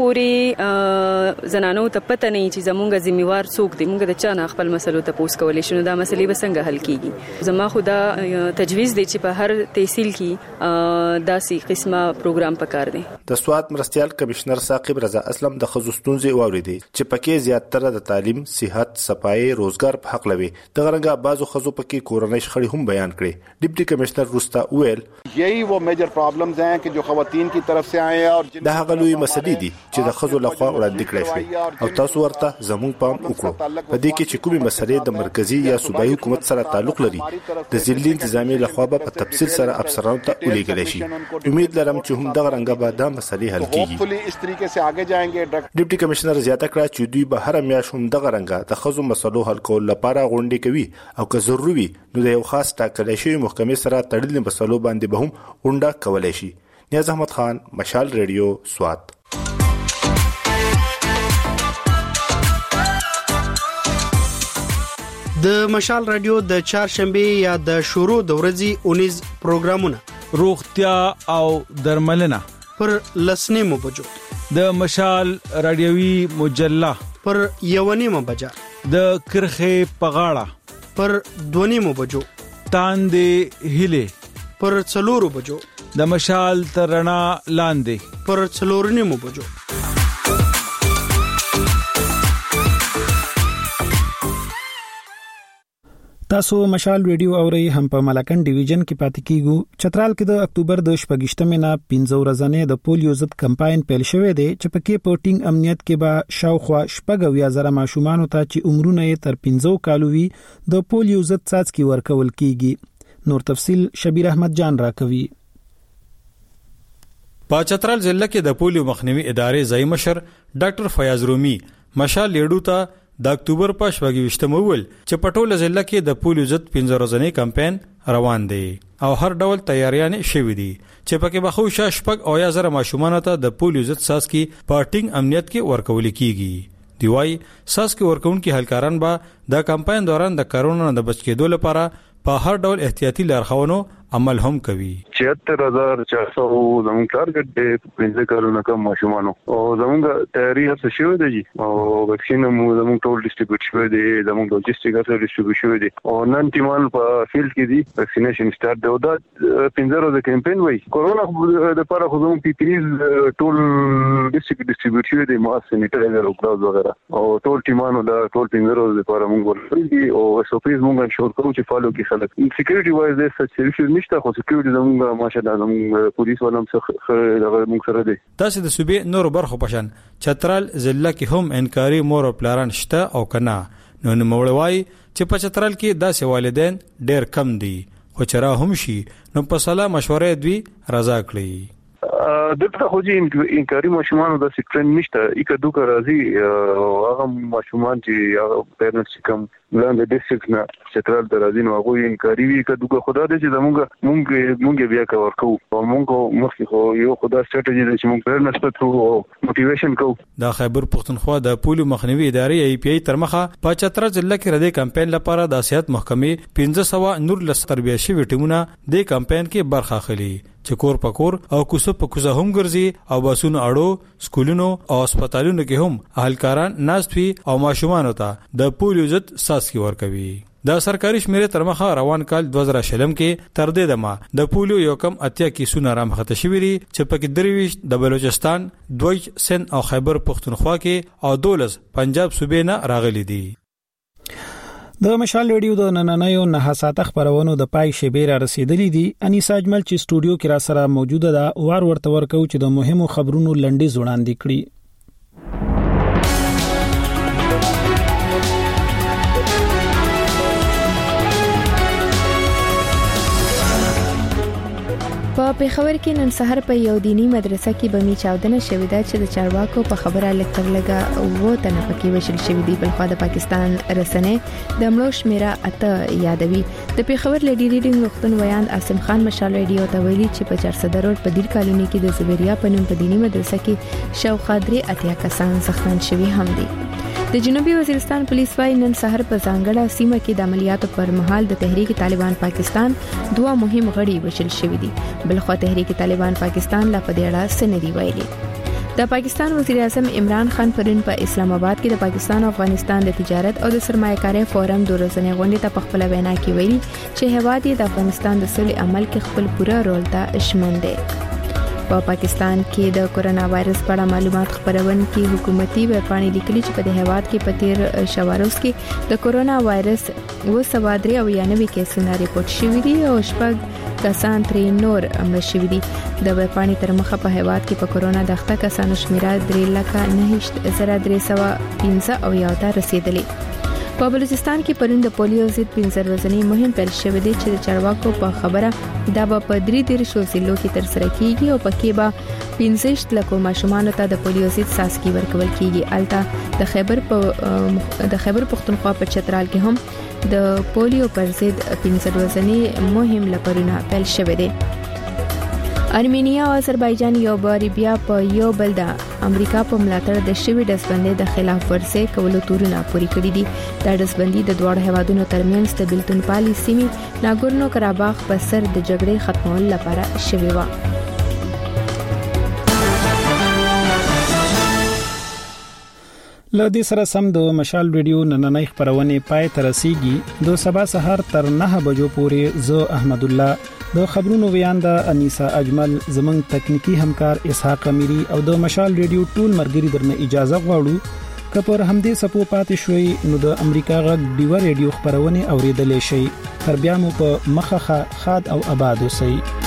پوری زنانو ته پته نه چې زمونږ ذمہوار څوک دی، موږ د چا نه خپل مسلو ته پوس کولای شو. دا مسلې به څنګه حل کیږي؟ زما خدا تجویز دی چې په هر تحصیل کې داسې قسمه پروګرام پکار دی. د سواد مرستيال کمشنر ثاقب رضا اسلم د خزو ستونزې واوریدي چې پکې زیاتره د تعلیم، صحت، صفای، روزګار په حق لوي. د غرنګا بازو خزو پکې کورونی شخړې هم بیان کړي. ډیپټي کمشنر رستا ویل یہی وہ میجر پرابلمز ہیں کہ جو خواتین کی طرف سے آئے ہیں اور دا هغه لوی مسلې دي چې د خزو لخوا وړاندې کړی شوی او تاسو ورته زموږ پام وکړو. په دې کې چې کومې مسلې د مرکزی یا صوبایي حکومت سره تعلق لري د ضلعي انتظامی لخوا په تفصیل سره افسرانو ته ولېږل شي. امید لرم چې هم دغه رنګه به دا مسلې حل کیږي. اس طریقې سے آگے جائیں گے. ډیپټي کمشنر زیاته کړه چې دوی به هر میاشت هم دغه رنګه د خزو مسلو حل کول لپاره غونډې کوي او که ضروري وي نو د یو خاص ټاکل شوی محکمې سره تړلې مسلو باندې به هم غونډه کولای شي. نیاز احمد خان، مشال ریډیو، سوات. د مشال رادیو د چهارشنبه یا د شروع د ورځې اونیز پروګرامونه روغتیا او درملنه پر لسنیمو بجو، د مشال رادیوي مجله پر یونیمو بجا، د کرخه پغاړه پر دونیمو بجو، تاندې هله پر څلورو بجو د مشال ترنا لاندې پر څلور نیمو بجو. تاسو مشال ریډیو اورئ هم په ملکن ډیویژن کې پاتې کیږو. چترال کې د اکتوبر د شپږشتمې نه پنځه ورځې د پولیو ضد کمپاین پیل شوې دی چې پکې په ټینګ امنیت کې به شاوخوا شپږ یا زره ماشومان ته چې عمرونه یې تر پنځه کالو وي د پولیو ضد څاڅکي ورکول کیږي. نور تفصيل شبیر احمد جان راکوي. په چترال ضلع کې د پولیو مخنیوي ادارې ځای مشر ډاکټر فیاض رومي مشال لیډو ته د اکتوبر په شپږویشتمه ول چې په ټوله ضلع کې د پولیو ضد پنځه ورځې کمپاین روان دی او هر ډول تیاریانې شوې دي چې پکې به خو شپږ او یا زره ماشومان ته د پولیو ضد څاڅکي په ټینګ امنیت کې ورکول کیږي. دی وايي څاڅکي ورکونکو هلکاران به د کمپاین دوران د کرونا د بچ کېدو لپاره په هر ډول احتیاطي لارښوونو عمل هم کوي. چھہتر ہزار چار سو زموږ ټارګټ دی پنځه کالونو کم ماشومان او زموږ تیاری هڅه شوې ده جی او ویکسین مو زموږ ټول ډیسټریبیوټ شوې دي زموږ لوجستیک هڅه ډیسټریبیوټ شوې دي او نن ټیمان په فیلډ کې دي ویکسینیشن سٹارټ دی او دا پنځه ورځې کمپاین وای کورونا د لپاره خو زموږ پی پی ټول ډیسټریکټ ډیسټریبیوټ شوې دي ماسک سینیټایزر او ګلاوز وغیرہ او ټول ټیمانو دا ټول پنځه ورځې لپاره موږ ورکړي او اس او پی موږ انشور کوو چې فالو کې خلک سکیورټي وایز د سچویشن نشته خو سکیورټي زموږ ماشاءالله زموږ پولیس ولهم څخه موږ سره دي. تاسو د صوبې نور برخو پشان چترال ضلع کې هم انکاري مور او پلاران شته او کنه نو نوموړی چې په چترال کې داسې والدین ډېر کم دي خو چر هم شي نو په صلاح مشورې دوی رضا کړی. دلته خو چې انکاري ماشومان د سټرن نشته اکه دوه راځي هغه ماشومان چې هغه پیرنټس کم لاندې ډیسټریکټ نه چترال درازي نو هغه انکاري وی اکه دوه خدای دې چې زموږ مونږ مونږ بیا کور کوو او مونږ مخکې خو یو خدای سټریټجی دې چې مونږ پیرنټس ته ټرو موټیویشن کوو. د خیبر پختونخوا د پولیو مخنیوي ادارې ای پی ای تر مخه په چترال ضلع کې ردی کمپاین لپاره د صحت محکمې پنځه سوه نور لس تربیه شوی ټیمونه د کمپاین کې برخه اخلي چې کور پکور او کوسه په کوزه هم ګرځي او باسونو اړو سکولونو او هسپتالونو کې هم اهلکاران ناستوي او ماشومان ته د پولیو ضد څاڅکي ورکوي. د سرکاري شمیرې تر مخه روان کال دوه زره شلم کې تر دې دمه د پولیو یو کم اتیا کیسونه رامخته شوي دي چې پکې درویش د بلوچستان دوی سند او خیبر پختونخوا کې او دولس پنجاب صوبې نه راغلي دي. د مشال ریډیو د نننیو نه ساعت خبرونو د پای شبیر رسیدلې دي. انیسا اجمل چې سټوډیو کې را سره موجوده ده وار ورته ورکو چې د مهمو خبرونو لنډیز وړاندې کړي. په پیښور کې نن سحر په یو دینی مدرسه کې بمی چاودنه شوې ده چې د چارواکو په خبره لکټر لګا وو تنه پکې وشل شوې دي. بل خو د پاکستان رسنۍ د مړو شمیره اته یادوي. د پیښور لیډي ریډینګ وختن ویان عاصم خان مشال ریډیو ته ویلي چې په چار صدر روډ په دیر کالونی کې د زبیریا په نوم په دینی مدرسه کې شاوخوا درې اتیا کسان زخمیان شوي هم دي. د جنوبي وزیرستان پولیس وايي نن سحر په ځانګړه سیمه کې د عملیاتو پر مهال د تحریک طالبان پاکستان دوه مهم غړي وشل شوي دي. بل خو تحریک طالبان پاکستان لا په دې اړه سندي ویلي. د پاکستان وزیر اعظم عمران خان پرون په اسلام آباد کې د پاکستان او افغانستان د تجارت او د سرمایه‌کارۍ فورم د ورځنۍ غونډې ته په خپل وینا کې ویلي چې هیواد د افغانستان د صلح عمل کې خپل پوره رول ته شمن دی. په پا پاکستان کې د کورونا وایرس په اړه معلومات خبرون کې حکومتي ویبپاڼې لیکلي چې په دې هیواد کې په تیر شواروز کې د کورونا وایرس و سوا درې او یانوي کیسونه ریپورت شوي دي او شپږ کسان ترې نور مړ شوي دي. د ویبپاڼې تر مخه په هیواد کې په کورونا د اخته کسانو شمیره درې لکه نه زره درې سوه پنځه او یو ته رسیدلې. په بلوچستان کې پرون د پولیو ضد پنځه ورځنی مهم پیل شوې ده چې د چارواکو په خبره دا به په درې دیرشو ضلعو کې ترسره کیږي او پکې به پنځه لکه ماشومان ته د پولیو ضد څاڅکي ورکول کیږي. البته د خیبر په د خیبر پختونخوا په چترال کې هم د پولیو پر ضد پنځه ورځنی مهم لپاره پیل شوې ده. ارمینیا او آذربایجان یو بار بیا په یو بل د امریکا په ملاتړ د شوی دسبندۍ د خلاف ورزي کولو تورونه پوری کړی دي. دا دسبندۍ د دوه هیوادونو ترمنځ د بیلتون پالي سیمې ناګورنو کاراباخ په سر د جګړې ختمولو لپاره شوی و. لدې سره سم د مشال ریډیو نننۍ خبرونه پای ته رسیږي د سبا سحر تر نه بجو پورې زه احمد الله د خبرونو ویاندا انیسا اجمل زمنګ تکنیکی همکار اسحاق امیری او د مشال ریډیو ټول مرګري درنه اجازه غواړو کپر همدې سپو پاتې شوي نو د امریکا غږ ډیو ریډیو خبرونه اوریدلې شي تر بیا مو په مخه خاد او آباد اوسئ.